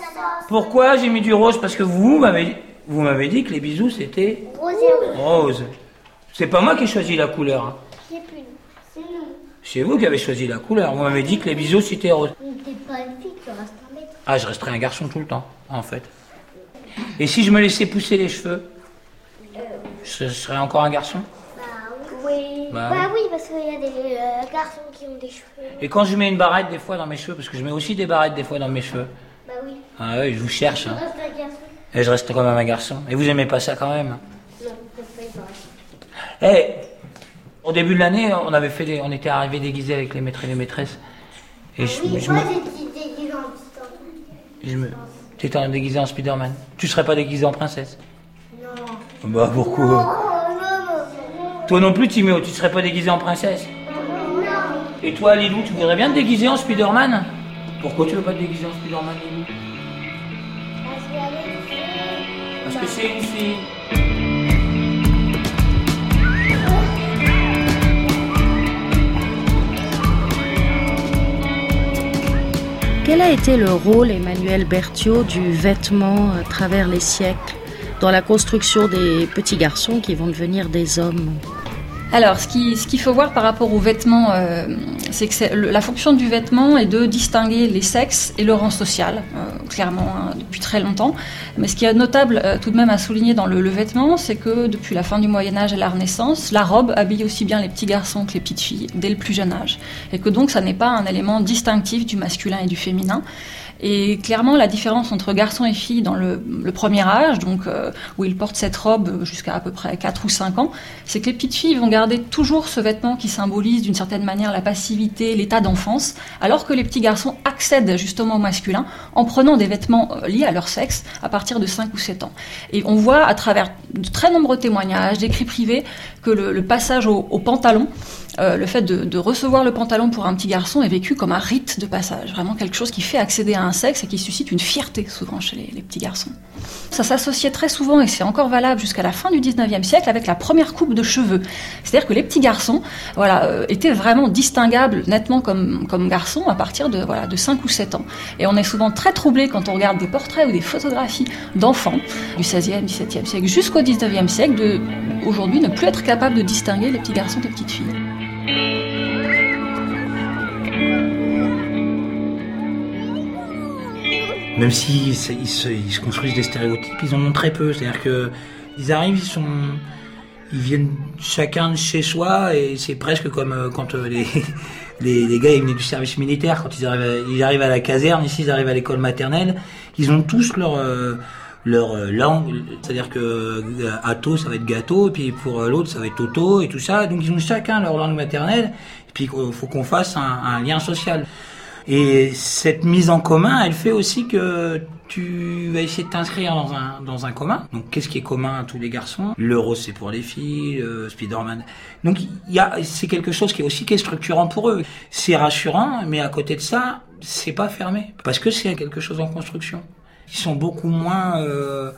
Pourquoi j'ai mis du rose? Parce que vous m'avez, vous m'avez dit que les bisous c'était Rose et rouge. rose. C'est pas moi qui ai choisi la couleur. Hein. C'est plus nous. C'est nous. C'est vous qui avez choisi la couleur. Vous m'avez dit que les bisous c'était rose. Mais t'es pas une fille, tu restes un mètre. Ah, je resterai un garçon tout le temps, en fait. Et si je me laissais pousser les cheveux, je serais encore un garçon? Bah oui. Bah, Bah oui, parce qu'il y a des euh, garçons qui ont des cheveux. Et quand je mets une barrette des fois dans mes cheveux, parce que je mets aussi des barrettes des fois dans mes cheveux. Bah oui. Ah oui, je vous cherche. Tu Hein. restes un garçon. Et je reste quand même un garçon. Et vous aimez pas ça quand même? Non, c'est pas vrai. Eh, au début de l'année, on avait fait des, on était arrivés déguisés avec les maîtres et les maîtresses. Et je, Oui, je moi me, j'ai déguisé en petit enfant. je me, t'étais déguisé en Spider-Man. Tu serais pas déguisé en princesse? Non. Bah pourquoi? Oh, non, non, non. Toi non plus, Timéo, tu serais pas déguisé en princesse? Non. Et toi, Lilou, tu voudrais bien te déguiser en Spider-Man? Pourquoi tu veux pas te déguiser en Spider-Man, Lilou? Parce qu'elle est fille. Parce que c'est une fille. Quel a été le rôle, Emmanuel Berthiaud, du vêtement à travers les siècles dans la construction des petits garçons qui vont devenir des hommes? Alors, ce qui, ce qu'il faut voir par rapport aux vêtements, euh, c'est que c'est, le, la fonction du vêtement est de distinguer les sexes et le rang social, euh, clairement, hein, depuis très longtemps. Mais ce qui est notable euh, tout de même à souligner dans le, le vêtement, c'est que depuis la fin du Moyen-Âge et la Renaissance, la robe habille aussi bien les petits garçons que les petites filles, dès le plus jeune âge. Et que donc, ça n'est pas un élément distinctif du masculin et du féminin. Et clairement, la différence entre garçons et filles dans le, le premier âge, donc euh, où ils portent cette robe jusqu'à à peu près quatre ou cinq ans, c'est que les petites filles vont garder toujours ce vêtement qui symbolise d'une certaine manière la passivité, l'état d'enfance, alors que les petits garçons accèdent justement au masculin en prenant des vêtements liés à leur sexe à partir de cinq ou sept ans. Et on voit à travers de très nombreux témoignages, d'écrits privés, que le, le passage au, au pantalon, Euh, le fait de, de recevoir le pantalon pour un petit garçon est vécu comme un rite de passage, vraiment quelque chose qui fait accéder à un sexe et qui suscite une fierté souvent chez les, les petits garçons. Ça s'associait très souvent, et c'est encore valable jusqu'à la fin du dix-neuvième siècle, avec la première coupe de cheveux. C'est-à-dire que les petits garçons voilà, euh, étaient vraiment distinguables nettement comme, comme garçons à partir de, voilà, de cinq ou sept ans. Et on est souvent très troublé quand on regarde des portraits ou des photographies d'enfants du seizième, dix-septième siècle jusqu'au dix-neuvième siècle, de aujourd'hui ne plus être capable de distinguer les petits garçons des petites filles. Même si c'est- ils se, ils se construisent des stéréotypes, ils en ont très peu. C'est-à-dire que ils arrivent, ils sont, ils viennent chacun de chez soi, et c'est presque comme euh, quand euh, les, les les gars ils venaient du service militaire, quand ils arrivent, à, ils arrivent à la caserne, ici ils arrivent à l'école maternelle, ils ont tous leur euh, leur euh, langue. C'est-à-dire que euh, Ato ça va être gâteau, et puis pour euh, l'autre ça va être Toto et tout ça. Donc ils ont chacun leur langue maternelle. Et puis il faut qu'on fasse un, un lien social. Et cette mise en commun, elle fait aussi que tu vas essayer de t'inscrire dans un dans un commun. Donc qu'est-ce qui est commun à tous les garçons? Le rose c'est pour les filles, euh, Spider-Man. Donc il y a c'est quelque chose qui est aussi qui est structurant pour eux. C'est rassurant, mais à côté de ça, c'est pas fermé parce que c'est quelque chose en construction. Ils sont beaucoup moins euh,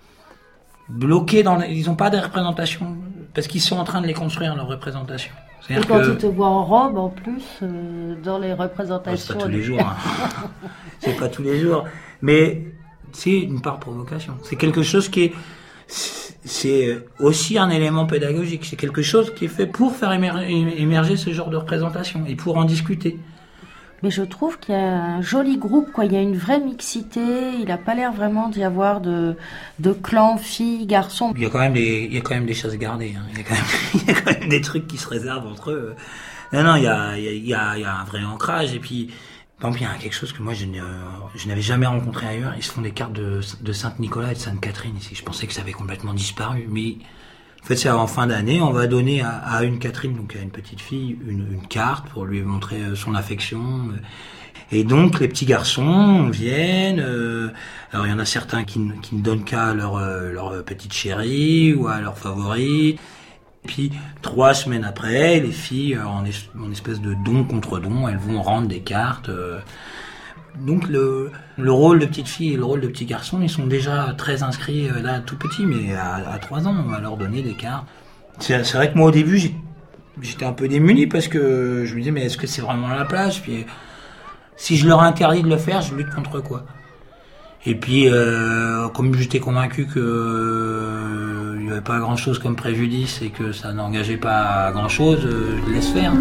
bloqués dans les, ils ont pas de représentation parce qu'ils sont en train de les construire leur représentation. Et C'est-à-dire quand que tu te vois en robe, en plus, euh, dans les oh, représentations... c'est pas tous les jours. Hein. C'est pas tous les jours. Mais c'est une part provocation. C'est quelque chose qui est... C'est aussi un élément pédagogique. C'est quelque chose qui est fait pour faire émer- émerger ce genre de représentation et pour en discuter. Mais je trouve qu'il y a un joli groupe, quoi. Il y a une vraie mixité. Il n'a pas l'air vraiment d'y avoir de, de clans, filles, garçons. Il y a quand même des, il y a quand même des choses gardées. Hein. Il y a quand même, il y a quand même des trucs qui se réservent entre eux. Non, non, il y a, il y a, il y a, il y a un vrai ancrage. Et puis, par exemple, il y a quelque chose que moi je, ne, je n'avais jamais rencontré ailleurs. Ils se font des cartes de, de Sainte-Nicolas et de Sainte-Catherine ici. Je pensais que ça avait complètement disparu, mais en fait, c'est en fin d'année, on va donner à, à une Catherine, donc à une petite fille, une, une carte pour lui montrer son affection. Et donc, les petits garçons viennent. Euh, alors, il y en a certains qui, qui ne donnent qu'à leur, euh, leur petite chérie ou à leur favorite. Et puis, trois semaines après, les filles, en, es, en espèce de don contre don, elles vont rendre des cartes. Euh, Donc le, le rôle de petite fille et le rôle de petit garçon, ils sont déjà très inscrits euh, là tout petits, mais à, à trois ans, on va leur donner des cartes. C'est, c'est vrai que moi au début, j'ai, j'étais un peu démuni parce que je me disais mais est-ce que c'est vraiment la place? Puis si je leur interdis de le faire, je lutte contre quoi? Et puis, euh, comme j'étais convaincu que euh, il n'y avait pas grand-chose comme préjudice et que ça n'engageait pas grand-chose, euh, je laisse faire.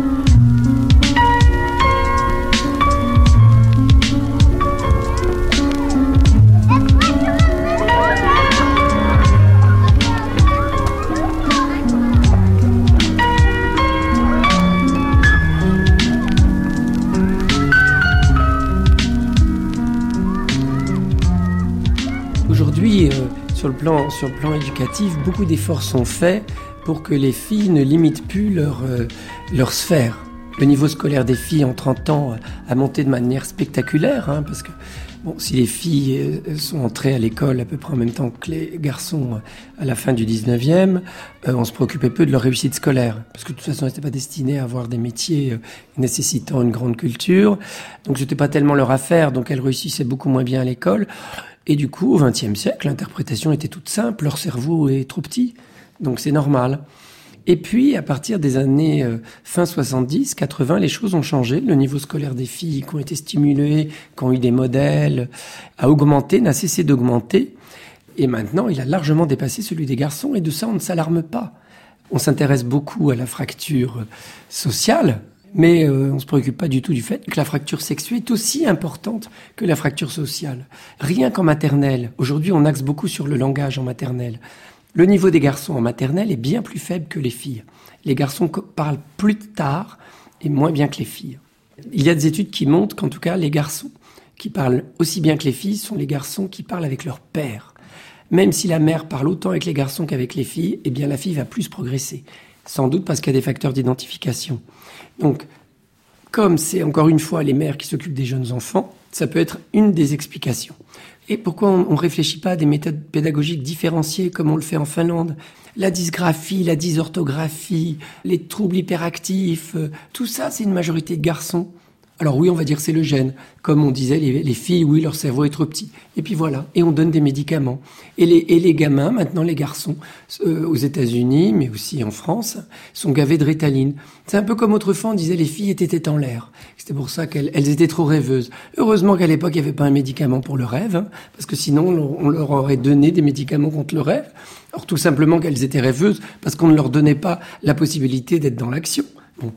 Aujourd'hui, euh, sur le plan, sur le plan éducatif, beaucoup d'efforts sont faits pour que les filles ne limitent plus leur, euh, leur sphère. Le niveau scolaire des filles en trente ans a monté de manière spectaculaire, hein, parce que bon, si les filles euh, sont entrées à l'école à peu près en même temps que les garçons euh, à la fin du dix-neuvième, euh, on se préoccupait peu de leur réussite scolaire, parce que de toute façon, elles n'étaient pas destinées à avoir des métiers euh, nécessitant une grande culture, donc c'était pas tellement leur affaire, donc elles réussissaient beaucoup moins bien à l'école. Et du coup, au vingtième siècle, l'interprétation était toute simple, leur cerveau est trop petit, donc c'est normal. Et puis, à partir des années euh, fin soixante-dix, quatre-vingts, les choses ont changé. Le niveau scolaire des filles qui ont été stimulées, qui ont eu des modèles, a augmenté, n'a cessé d'augmenter. Et maintenant, il a largement dépassé celui des garçons, et de ça, on ne s'alarme pas. On s'intéresse beaucoup à la fracture sociale, mais euh, on ne se préoccupe pas du tout du fait que la fracture sexuelle est aussi importante que la fracture sociale. Rien qu'en maternelle, aujourd'hui on axe beaucoup sur le langage en maternelle. Le niveau des garçons en maternelle est bien plus faible que les filles. Les garçons parlent plus tard et moins bien que les filles. Il y a des études qui montrent qu'en tout cas les garçons qui parlent aussi bien que les filles sont les garçons qui parlent avec leur père. Même si la mère parle autant avec les garçons qu'avec les filles, eh bien la fille va plus progresser. Sans doute parce qu'il y a des facteurs d'identification. Donc, comme c'est encore une fois les mères qui s'occupent des jeunes enfants, ça peut être une des explications. Et pourquoi on ne réfléchit pas à des méthodes pédagogiques différenciées comme on le fait en Finlande ? La dysgraphie, la dysorthographie, les troubles hyperactifs, euh, tout ça, c'est une majorité de garçons. Alors oui, on va dire que c'est le gène. Comme on disait, les, les filles, oui, leur cerveau est trop petit. Et puis voilà, et on donne des médicaments. Et les, et les gamins, maintenant les garçons, euh, aux États-Unis, mais aussi en France, sont gavés de Ritaline. C'est un peu comme autrefois, on disait les filles étaient têtes en l'air. C'était pour ça qu'elles elles étaient trop rêveuses. Heureusement qu'à l'époque, il n'y avait pas un médicament pour le rêve, hein, parce que sinon, on leur aurait donné des médicaments contre le rêve. Alors tout simplement qu'elles étaient rêveuses, parce qu'on ne leur donnait pas la possibilité d'être dans l'action. Bon.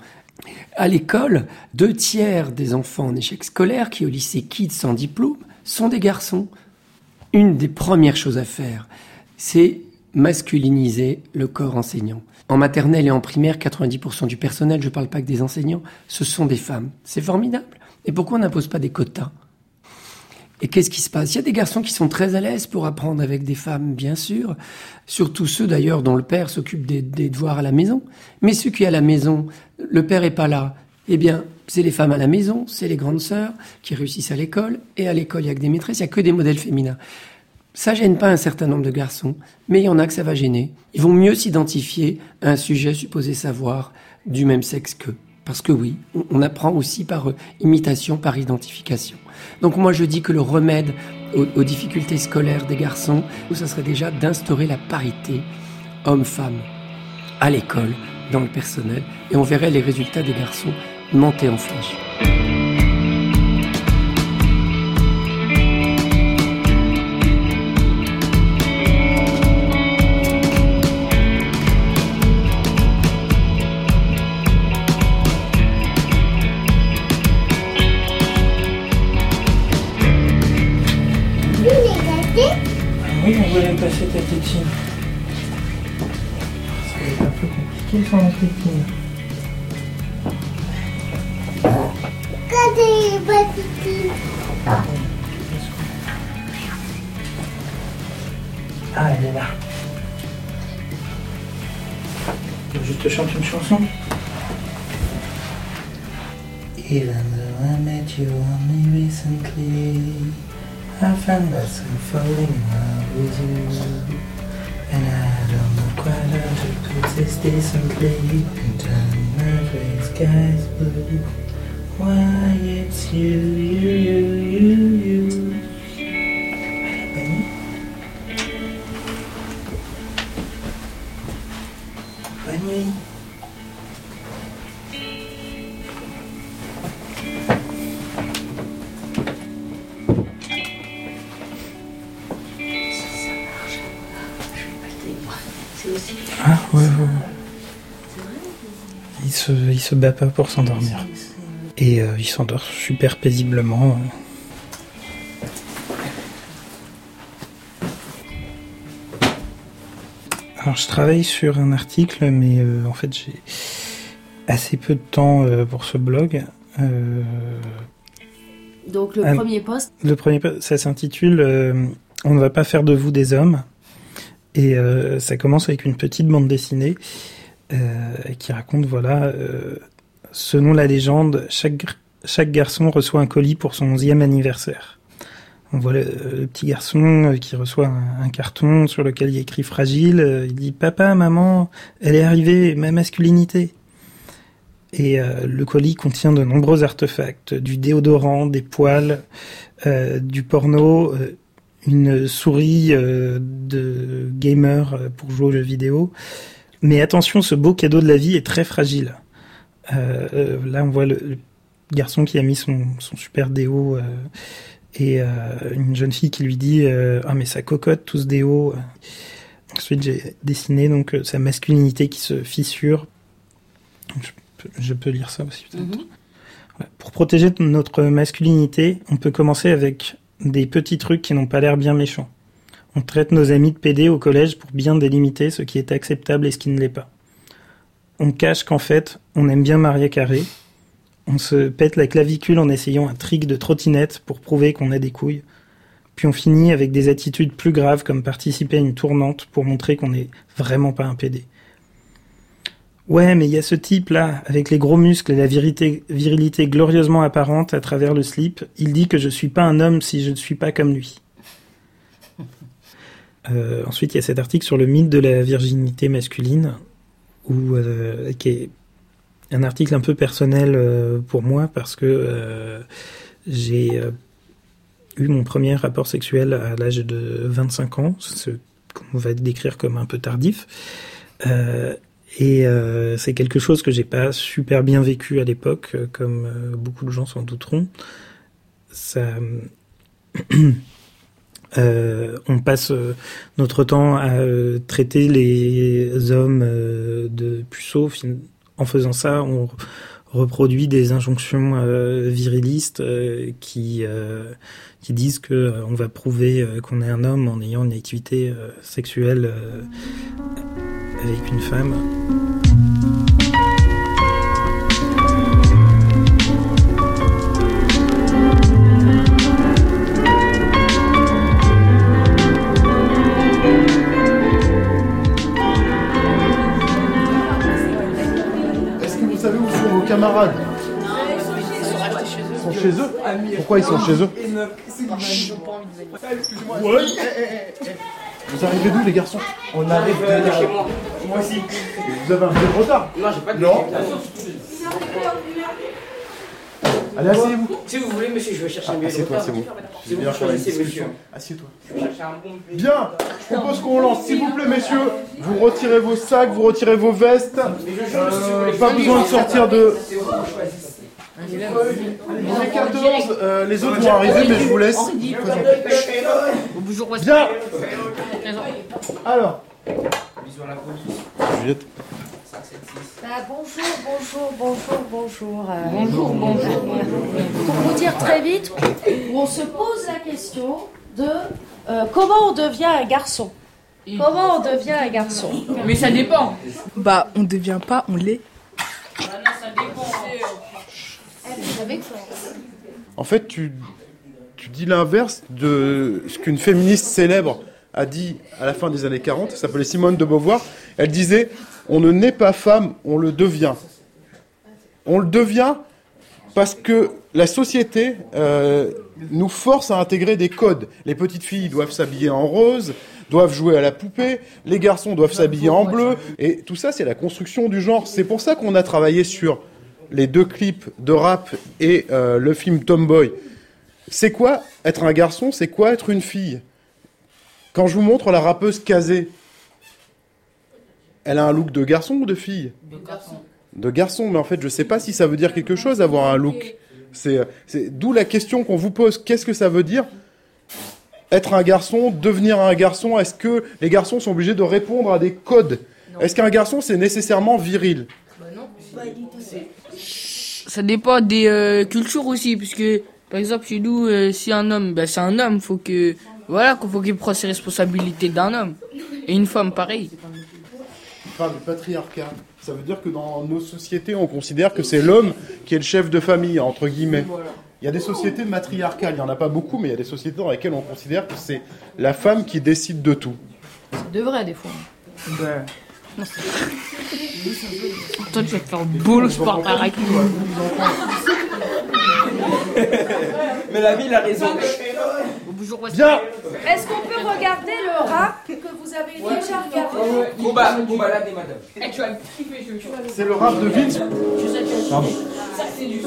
À l'école, deux tiers des enfants en échec scolaire qui, au lycée Kids sans diplôme, sont des garçons. Une des premières choses à faire, c'est masculiniser le corps enseignant. En maternelle et en primaire, quatre-vingt-dix pour cent du personnel, je ne parle pas que des enseignants, ce sont des femmes. C'est formidable. Et pourquoi on n'impose pas des quotas ? Et qu'est-ce qui se passe ? Il y a des garçons qui sont très à l'aise pour apprendre avec des femmes, bien sûr. Surtout ceux, d'ailleurs, dont le père s'occupe des, des devoirs à la maison. Mais ceux qui, à la maison, le père est pas là, eh bien, c'est les femmes à la maison, c'est les grandes sœurs qui réussissent à l'école. Et à l'école, il n'y a que des maîtresses, il n'y a que des modèles féminins. Ça gêne pas un certain nombre de garçons, mais il y en a que ça va gêner. Ils vont mieux s'identifier à un sujet supposé savoir du même sexe qu'eux. Parce que oui, on apprend aussi par imitation, par identification. Donc moi je dis que le remède aux, aux difficultés scolaires des garçons, ça serait déjà d'instaurer la parité homme-femme à l'école, dans le personnel, et on verrait les résultats des garçons monter en flèche. Oui, on voulait passer ta tétine. Ça va être un peu compliqué sans la tétine. Regardez ma tétine. Ah, elle est là. Je te chante une chanson. Even though I met you only recently, I found myself falling in love with you. And I don't know quite how to put this decently and turn my gray skies blue. Why it's you, you, you, you, you. Allez, bonne nuit. Bonne nuit. C'est aussi... Ah, ouais, ouais. Il se, il se bat pas pour s'endormir. Et euh, il s'endort super paisiblement. Alors, je travaille sur un article, mais euh, en fait, j'ai assez peu de temps euh, pour ce blog. Euh, Donc, le un, premier post Le premier post, ça s'intitule euh, « On ne va pas faire de vous des hommes ». Et euh, ça commence avec une petite bande dessinée euh, qui raconte, voilà, euh, selon la légende, chaque, chaque garçon reçoit un colis pour son onzième anniversaire. On voit le, le petit garçon qui reçoit un, un carton sur lequel il y a écrit « Fragile ». Il dit « Papa, maman, elle est arrivée, ma masculinité ». Et euh, le colis contient de nombreux artefacts, du déodorant, des poils, euh, du porno, euh, une souris euh, de gamer pour jouer aux jeux vidéo. Mais attention, ce beau cadeau de la vie est très fragile. Euh, euh, là, on voit le, le garçon qui a mis son, son super déo euh, et euh, une jeune fille qui lui dit euh, « Ah, mais ça cocotte tout ce déo ». Ensuite, j'ai dessiné donc sa masculinité qui se fissure. Je peux, je peux lire ça aussi, peut-être. Mm-hmm. Voilà. Pour protéger notre masculinité, on peut commencer avec des petits trucs qui n'ont pas l'air bien méchants. On traite nos amis de pédés au collège pour bien délimiter ce qui est acceptable et ce qui ne l'est pas. On cache qu'en fait, on aime bien Maria Carré. On se pète la clavicule en essayant un trick de trottinette pour prouver qu'on a des couilles. Puis on finit avec des attitudes plus graves comme participer à une tournante pour montrer qu'on n'est vraiment pas un pédé. Ouais, mais il y a ce type-là, avec les gros muscles et la virilité, virilité glorieusement apparente à travers le slip. Il dit que je suis pas un homme si je ne suis pas comme lui. Euh, ensuite, il y a cet article sur le mythe de la virginité masculine, où, euh, qui est un article un peu personnel euh, pour moi, parce que euh, j'ai euh, eu mon premier rapport sexuel à l'âge de vingt-cinq ans, ce qu'on va décrire comme un peu tardif. Euh, Et euh, c'est quelque chose que j'ai pas super bien vécu à l'époque, comme euh, beaucoup de gens s'en douteront. Ça, euh, on passe euh, notre temps à euh, traiter les hommes euh, de puceaux. En faisant ça, on reproduit des injonctions euh, virilistes euh, qui euh, qui disent que euh, on va prouver euh, qu'on est un homme en ayant une activité euh, sexuelle euh, avec une femme. Est-ce que vous savez où sont vos camarades? Ils sont chez eux. Pourquoi ils sont chez eux? Ouais. Vous arrivez d'où, les garçons? On arrive de chez moi. Moi aussi. Vous avez un peu de retard? Non, j'ai pas de Non. Allez, asseyez-vous. Si vous voulez, monsieur, je vais chercher un billet. Assieds-toi, c'est bon. C'est bon, choisissez, monsieur. Assieds-toi. Je vais chercher un bon billet. Bien. Je propose qu'on lance, s'il vous plaît, messieurs. Vous retirez vos sacs, vous retirez vos vestes. Euh, pas besoin de sortir de... On est quatorze, euh, les autres vont arriver, mais je vous laisse. Bien. Alors. Bisous à la police. Juliette. Bah, bonjour, bonjour, bonjour, bonjour. Euh, Bonjour, bonjour, bonjour. Pour vous dire très vite, on se pose la question de euh, comment on devient un garçon. Comment on devient un garçon? Mais ça dépend. Bah, on devient pas, on l'est. En fait, tu, tu dis l'inverse de ce qu'une féministe célèbre a dit à la fin des années quarante. Ça s'appelait Simone de Beauvoir. Elle disait « On ne naît pas femme, on le devient ». On le devient parce que la société euh, nous force à intégrer des codes. Les petites filles doivent s'habiller en rose, doivent jouer à la poupée, les garçons doivent s'habiller en bleu. Et tout ça, c'est la construction du genre. C'est pour ça qu'on a travaillé sur les deux clips de rap et euh, le film Tomboy. C'est quoi être un garçon? C'est quoi être une fille? Quand je vous montre la rappeuse Kazé, elle a un look de garçon ou de fille? De garçon. De garçon, mais en fait, je sais pas si ça veut dire quelque chose, avoir un look. C'est, c'est d'où la question qu'on vous pose. Qu'est-ce que ça veut dire être un garçon, devenir un garçon, est-ce que les garçons sont obligés de répondre à des codes ? Non. Est-ce qu'un garçon, c'est nécessairement viril ? Bah non. Ça dépend des euh, cultures aussi, puisque par exemple chez nous, euh, si un homme, bah, c'est un homme, faut que voilà, qu'il faut qu'il prenne ses responsabilités d'un homme, et une femme pareil. On parle du patriarcat. Ça veut dire que dans nos sociétés, on considère que c'est l'homme qui est le chef de famille, entre guillemets. Il y a des sociétés matriarcales, il n'y en a pas beaucoup, mais il y a des sociétés dans lesquelles on considère que c'est la femme qui décide de tout. C'est de vrai, des fois. Ben... Non, c'est... Toi, tu vas te faire boulot sport par avec nous. Mais la vie, il a raison. Bien. Est-ce qu'on peut regarder le rap que vous avez déjà regardé? Combat, combat, là, des madame. Tu vas kiffer, je veux. C'est le rap de Vince. Pardon. Ça, c'est du.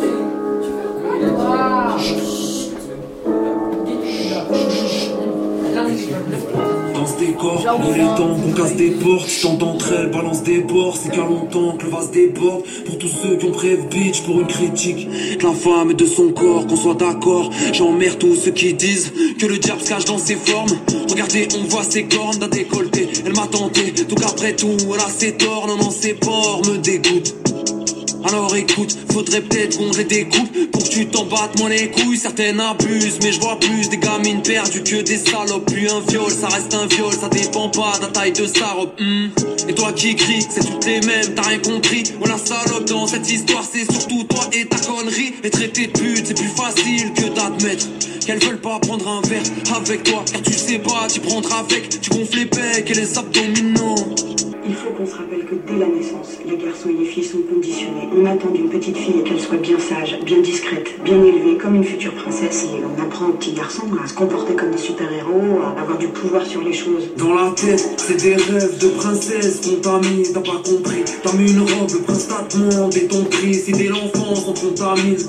Dans ce décor, il est temps qu'on casse des portes. Je t'entends très balance des bords. C'est qu'à longtemps que le vase déborde. Pour tous ceux qui ont prévu bitch pour une critique, que la femme est de son corps, qu'on soit d'accord. J'emmerde tous ceux qui disent que le diable se cache dans ses formes. Regardez, on voit ses cornes d'un décolleté. Elle m'a tenté, tout qu'après tout, elle a ses torts. Non, non, ses porcs me dégoûtent. Alors écoute, faudrait peut-être qu'on les découpe pour que tu t'en battes moins les couilles. Certaines abusent, mais je vois plus des gamines perdues que des salopes. Puis un viol, ça reste un viol, ça dépend pas de la taille de sa robe. Mmh. Et toi qui cries, c'est toutes les mêmes, t'as rien compris. Oh la salope dans cette histoire, c'est surtout toi et ta connerie. Les traités de pute, c'est plus facile que d'admettre qu'elles veulent pas prendre un verre avec toi. Car tu sais pas, tu prendras avec, tu gonfles les pecs et les abdominaux. Il faut qu'on se rappelle que dès la naissance, les garçons et les filles sont conditionnés. On attend d'une petite fille qu'elle soit bien sage, bien discrète, bien élevée, comme une future princesse. Et on apprend aux petits garçons à se comporter comme des super-héros, à avoir du pouvoir sur les choses. Dans la tête, c'est des rêves de princesse qu'on t'a mis, t'as pas compris. T'as mis une robe, le prince t'a demandé ton prix. Si dès l'enfance on te contamine.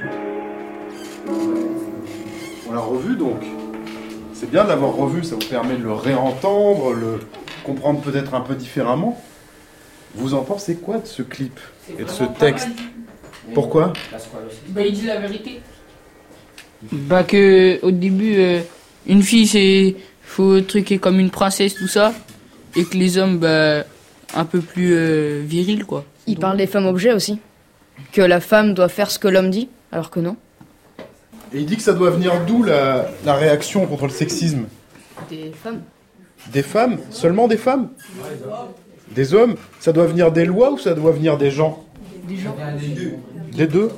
On l'a revu donc. C'est bien de l'avoir revu, ça vous permet de le réentendre, le comprendre peut-être un peu différemment. Vous en pensez quoi de ce clip et de ce texte? Pourquoi? Bah il dit la vérité. Bah que au début euh, une fille c'est faut truquer comme une princesse tout ça et que les hommes bah un peu plus euh, viril quoi. Il Donc... parle des femmes objets aussi. Que la femme doit faire ce que l'homme dit alors que non. Et il dit que ça doit venir d'où la, la réaction contre le sexisme? Des femmes. Des femmes? Seulement des femmes? Des hommes? Ça doit venir des lois ou ça doit venir des gens? Des gens. Des deux?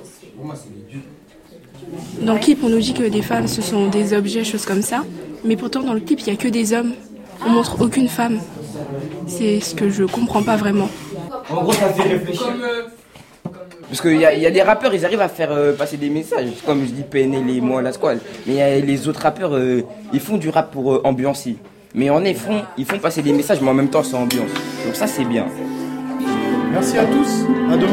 Dans le clip, on nous dit que des femmes, ce sont des objets, choses comme ça. Mais pourtant, dans le clip, il n'y a que des hommes. On montre aucune femme. C'est ce que je comprends pas vraiment. En gros, ça fait réfléchir. Parce qu'il y, y a des rappeurs, ils arrivent à faire euh, passer des messages. Comme je dis, P N L et moi, la squale. Mais y a les autres rappeurs, euh, ils font du rap pour euh, ambiancer. Mais en effet, ils font passer des messages, mais en même temps, c'est ambiance. Donc ça, c'est bien. Merci à tous. À demain.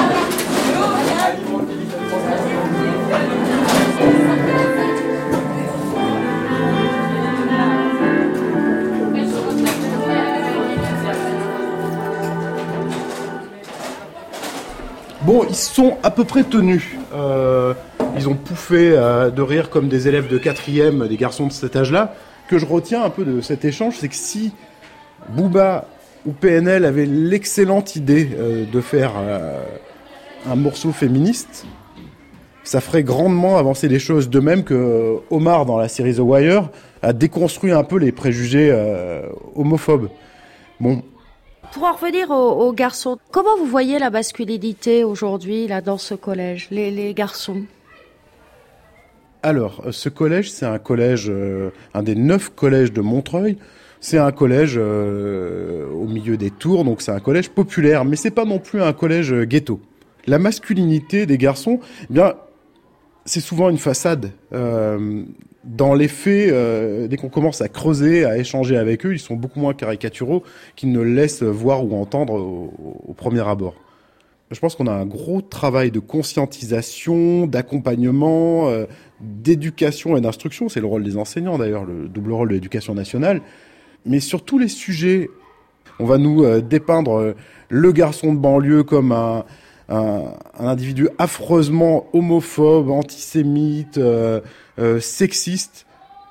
Bon, ils sont à peu près tenus. Euh, ils ont pouffé euh, de rire comme des élèves de quatrième, des garçons de cet âge-là. Que je retiens un peu de cet échange, c'est que si Booba ou P N L avaient l'excellente idée euh, de faire euh, un morceau féministe, ça ferait grandement avancer les choses. De même que Omar, dans la série The Wire, a déconstruit un peu les préjugés euh, homophobes. Bon. Pour en revenir aux, aux garçons, comment vous voyez la masculinité aujourd'hui là dans ce collège, les, les garçons? Alors, ce collège, c'est un collège, euh, un des neuf collèges de Montreuil. C'est un collège euh, au milieu des tours, donc c'est un collège populaire, mais c'est pas non plus un collège ghetto. La masculinité des garçons, eh bien, c'est souvent une façade. Euh, dans les faits, euh, dès qu'on commence à creuser, à échanger avec eux, ils sont beaucoup moins caricaturaux qu'ils ne laissent voir ou entendre au, au premier abord. Je pense qu'on a un gros travail de conscientisation, d'accompagnement, euh, d'éducation et d'instruction. C'est le rôle des enseignants d'ailleurs, le double rôle de l'éducation nationale. Mais sur tous les sujets, on va nous euh, dépeindre euh, le garçon de banlieue comme un, un, un individu affreusement homophobe, antisémite, euh, euh, sexiste.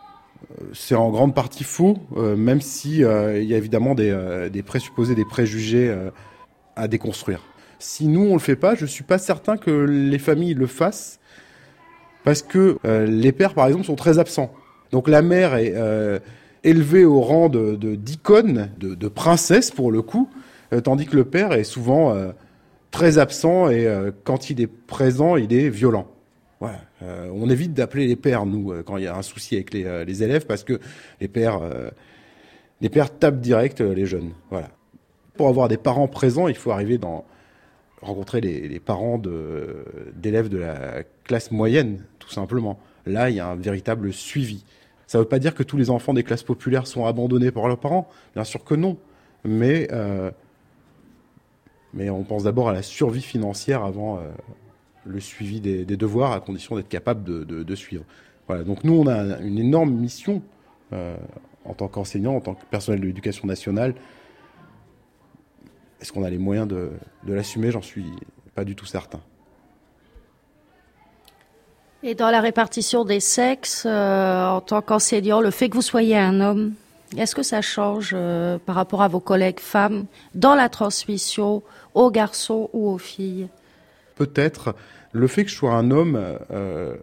c'est en grande partie faux, euh, même si euh, il y a évidemment des, euh, des présupposés, des préjugés euh, à déconstruire. Si nous on le fait pas, je suis pas certain que les familles le fassent, parce que euh, les pères par exemple sont très absents. Donc la mère est euh, élevée au rang de, de d'icône, de, de princesse pour le coup, euh, tandis que le père est souvent euh, très absent et euh, quand il est présent, il est violent. Voilà. Euh, on évite d'appeler les pères, nous, euh, quand il y a un souci avec les, euh, les élèves, parce que les pères, euh, les pères tapent direct euh, les jeunes. Voilà. Pour avoir des parents présents, il faut arriver dans rencontrer les, les parents de, d'élèves de la classe moyenne, tout simplement. Là, il y a un véritable suivi. Ça ne veut pas dire que tous les enfants des classes populaires sont abandonnés par leurs parents. Bien sûr que non. Mais, euh, mais on pense d'abord à la survie financière avant... Euh, le suivi des, des devoirs à condition d'être capable de, de, de suivre. Voilà. Donc nous, on a une énorme mission euh, en tant qu'enseignant, en tant que personnel de l'éducation nationale. Est-ce qu'on a les moyens de, de l'assumer ? J'en suis pas du tout certain. Et dans la répartition des sexes, euh, en tant qu'enseignant, le fait que vous soyez un homme, est-ce que ça change euh, par rapport à vos collègues femmes dans la transmission aux garçons ou aux filles ? Peut-être le fait que je sois un homme euh,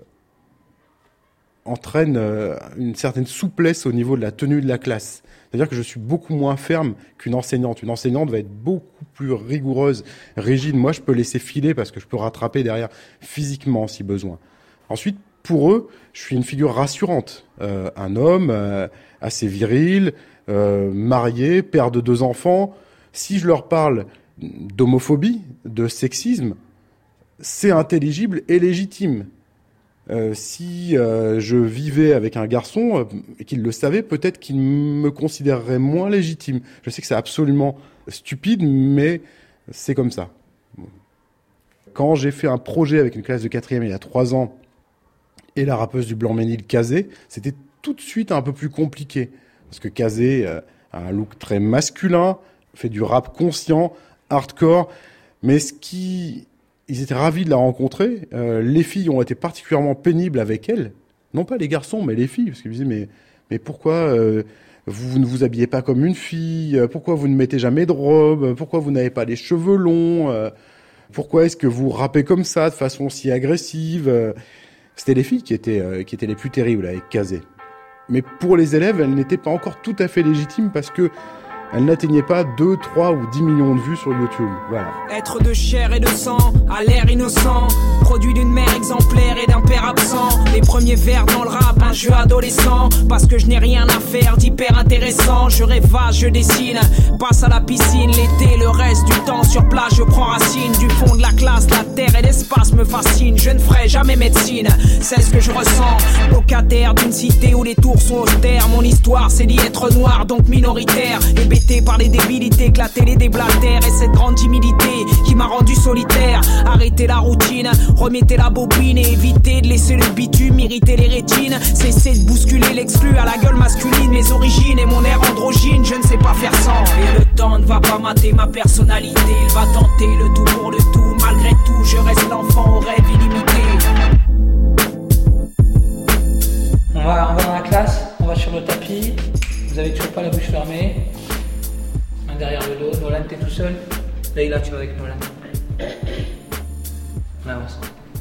entraîne euh, une certaine souplesse au niveau de la tenue de la classe. C'est-à-dire que je suis beaucoup moins ferme qu'une enseignante. Une enseignante va être beaucoup plus rigoureuse, rigide. Moi, je peux laisser filer parce que je peux rattraper derrière physiquement si besoin. Ensuite, pour eux, je suis une figure rassurante. Euh, un homme euh, assez viril, euh, marié, père de deux enfants. Si je leur parle d'homophobie, de sexisme, c'est intelligible et légitime. Euh, si euh, je vivais avec un garçon euh, et qu'il le savait, peut-être qu'il me considérerait moins légitime. Je sais que c'est absolument stupide, mais c'est comme ça. Quand j'ai fait un projet avec une classe de quatrième il y a trois ans et la rappeuse du Blanc-Ménil, Kazé, c'était tout de suite un peu plus compliqué. Parce que Kazé euh, a un look très masculin, fait du rap conscient, hardcore, mais ce qui... Ils étaient ravis de la rencontrer. Euh, les filles ont été particulièrement pénibles avec elle. Non pas les garçons, mais les filles. Parce qu'ils me disaient, mais, mais pourquoi euh, vous ne vous habillez pas comme une fille ? Pourquoi vous ne mettez jamais de robe ? Pourquoi vous n'avez pas les cheveux longs ? euh, Pourquoi est-ce que vous rappez comme ça, de façon si agressive ? euh, C'était les filles qui étaient, euh, qui étaient les plus terribles avec Kazé. Mais pour les élèves, elles n'étaient pas encore tout à fait légitimes parce que elle n'atteignait pas deux, trois ou dix millions de vues sur YouTube. Voilà. Être de chair et de sang, à l'air innocent, produit d'une mère exemplaire et d'un père absent. Les premiers vers dans le rap, un jeu adolescent. Parce que je n'ai rien à faire d'hyper intéressant. Je rêvasse, je dessine, passe à la piscine l'été, le reste du temps sur place je prends racine. Du fond de la classe, la terre et l'espace me fascinent. Je ne ferai jamais médecine, c'est ce que je ressens. Locataire d'une cité où les tours sont austères. Mon histoire c'est d'y être noir, donc minoritaire. Et par les débilités, que la télé déblatère. Et cette grande timidité qui m'a rendu solitaire. Arrêtez la routine, remettez la bobine et évitez de laisser le bitume irriter les rétines. Cessez de bousculer l'exclu à la gueule masculine. Mes origines et mon air androgyne, je ne sais pas faire sans. Et le temps ne va pas mater ma personnalité. Il va tenter le tout pour le tout. Malgré tout, je reste l'enfant au rêve illimité. On va, on va dans la classe, on va sur le tapis. Vous avez toujours pas la bouche fermée. Derrière le dos, Nolan, t'es tout seul. Leïla, tu vas avec Nolan. On avance.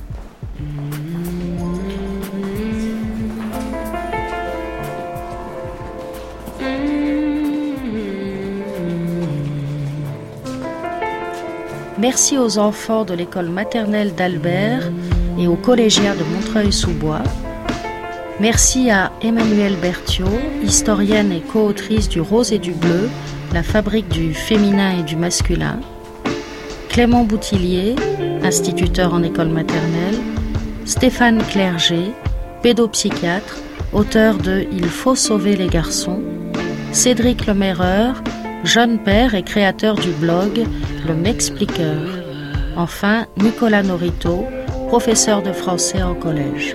Merci aux enfants de l'école maternelle d'Albert et aux collégiens de Montreuil-sous-Bois. Merci à Emmanuelle Berthiaud, historienne et co-autrice du Rose et du Bleu, la fabrique du féminin et du masculin. Clément Boutillier, instituteur en école maternelle. Stéphane Clerget, pédopsychiatre, auteur de « Il faut sauver les garçons ». Cédric Lemerreur, jeune père et créateur du blog « Le M'expliqueur ». Enfin, Nicolas Norito, professeur de français en collège.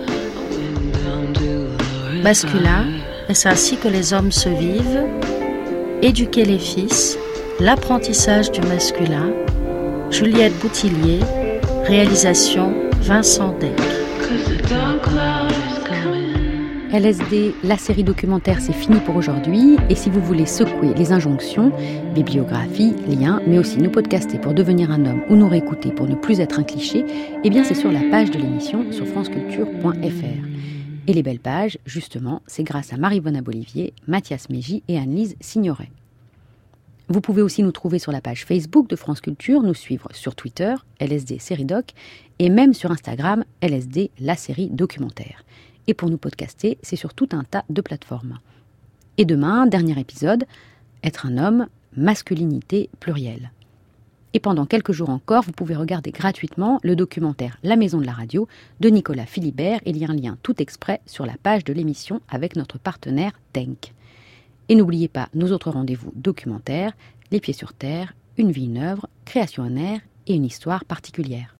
Masculin, est-ce ainsi que les hommes se vivent ? Éduquer les fils, l'apprentissage du masculin. Juliette Boutillier, réalisation Vincent Deck. L S D, la série documentaire, c'est fini pour aujourd'hui. Et si vous voulez secouer les injonctions, bibliographie, liens, mais aussi nous podcaster pour devenir un homme ou nous réécouter pour ne plus être un cliché, eh bien c'est sur la page de l'émission sur franceculture point f r. Et les belles pages, justement, c'est grâce à Marie-Bona Bolivier, Mathias Mégy et Anne-Lise Signoret. Vous pouvez aussi nous trouver sur la page Facebook de France Culture, nous suivre sur Twitter, L S D Série Doc, et même sur Instagram, L S D La Série Documentaire. Et pour nous podcaster, c'est sur tout un tas de plateformes. Et demain, dernier épisode, être un homme, masculinité plurielle. Et pendant quelques jours encore, vous pouvez regarder gratuitement le documentaire La Maison de la Radio de Nicolas Philibert. Il y a un lien tout exprès sur la page de l'émission avec notre partenaire Tenk. Et n'oubliez pas nos autres rendez-vous documentaires, Les Pieds sur Terre, Une vie, une œuvre, Création en air et une histoire particulière.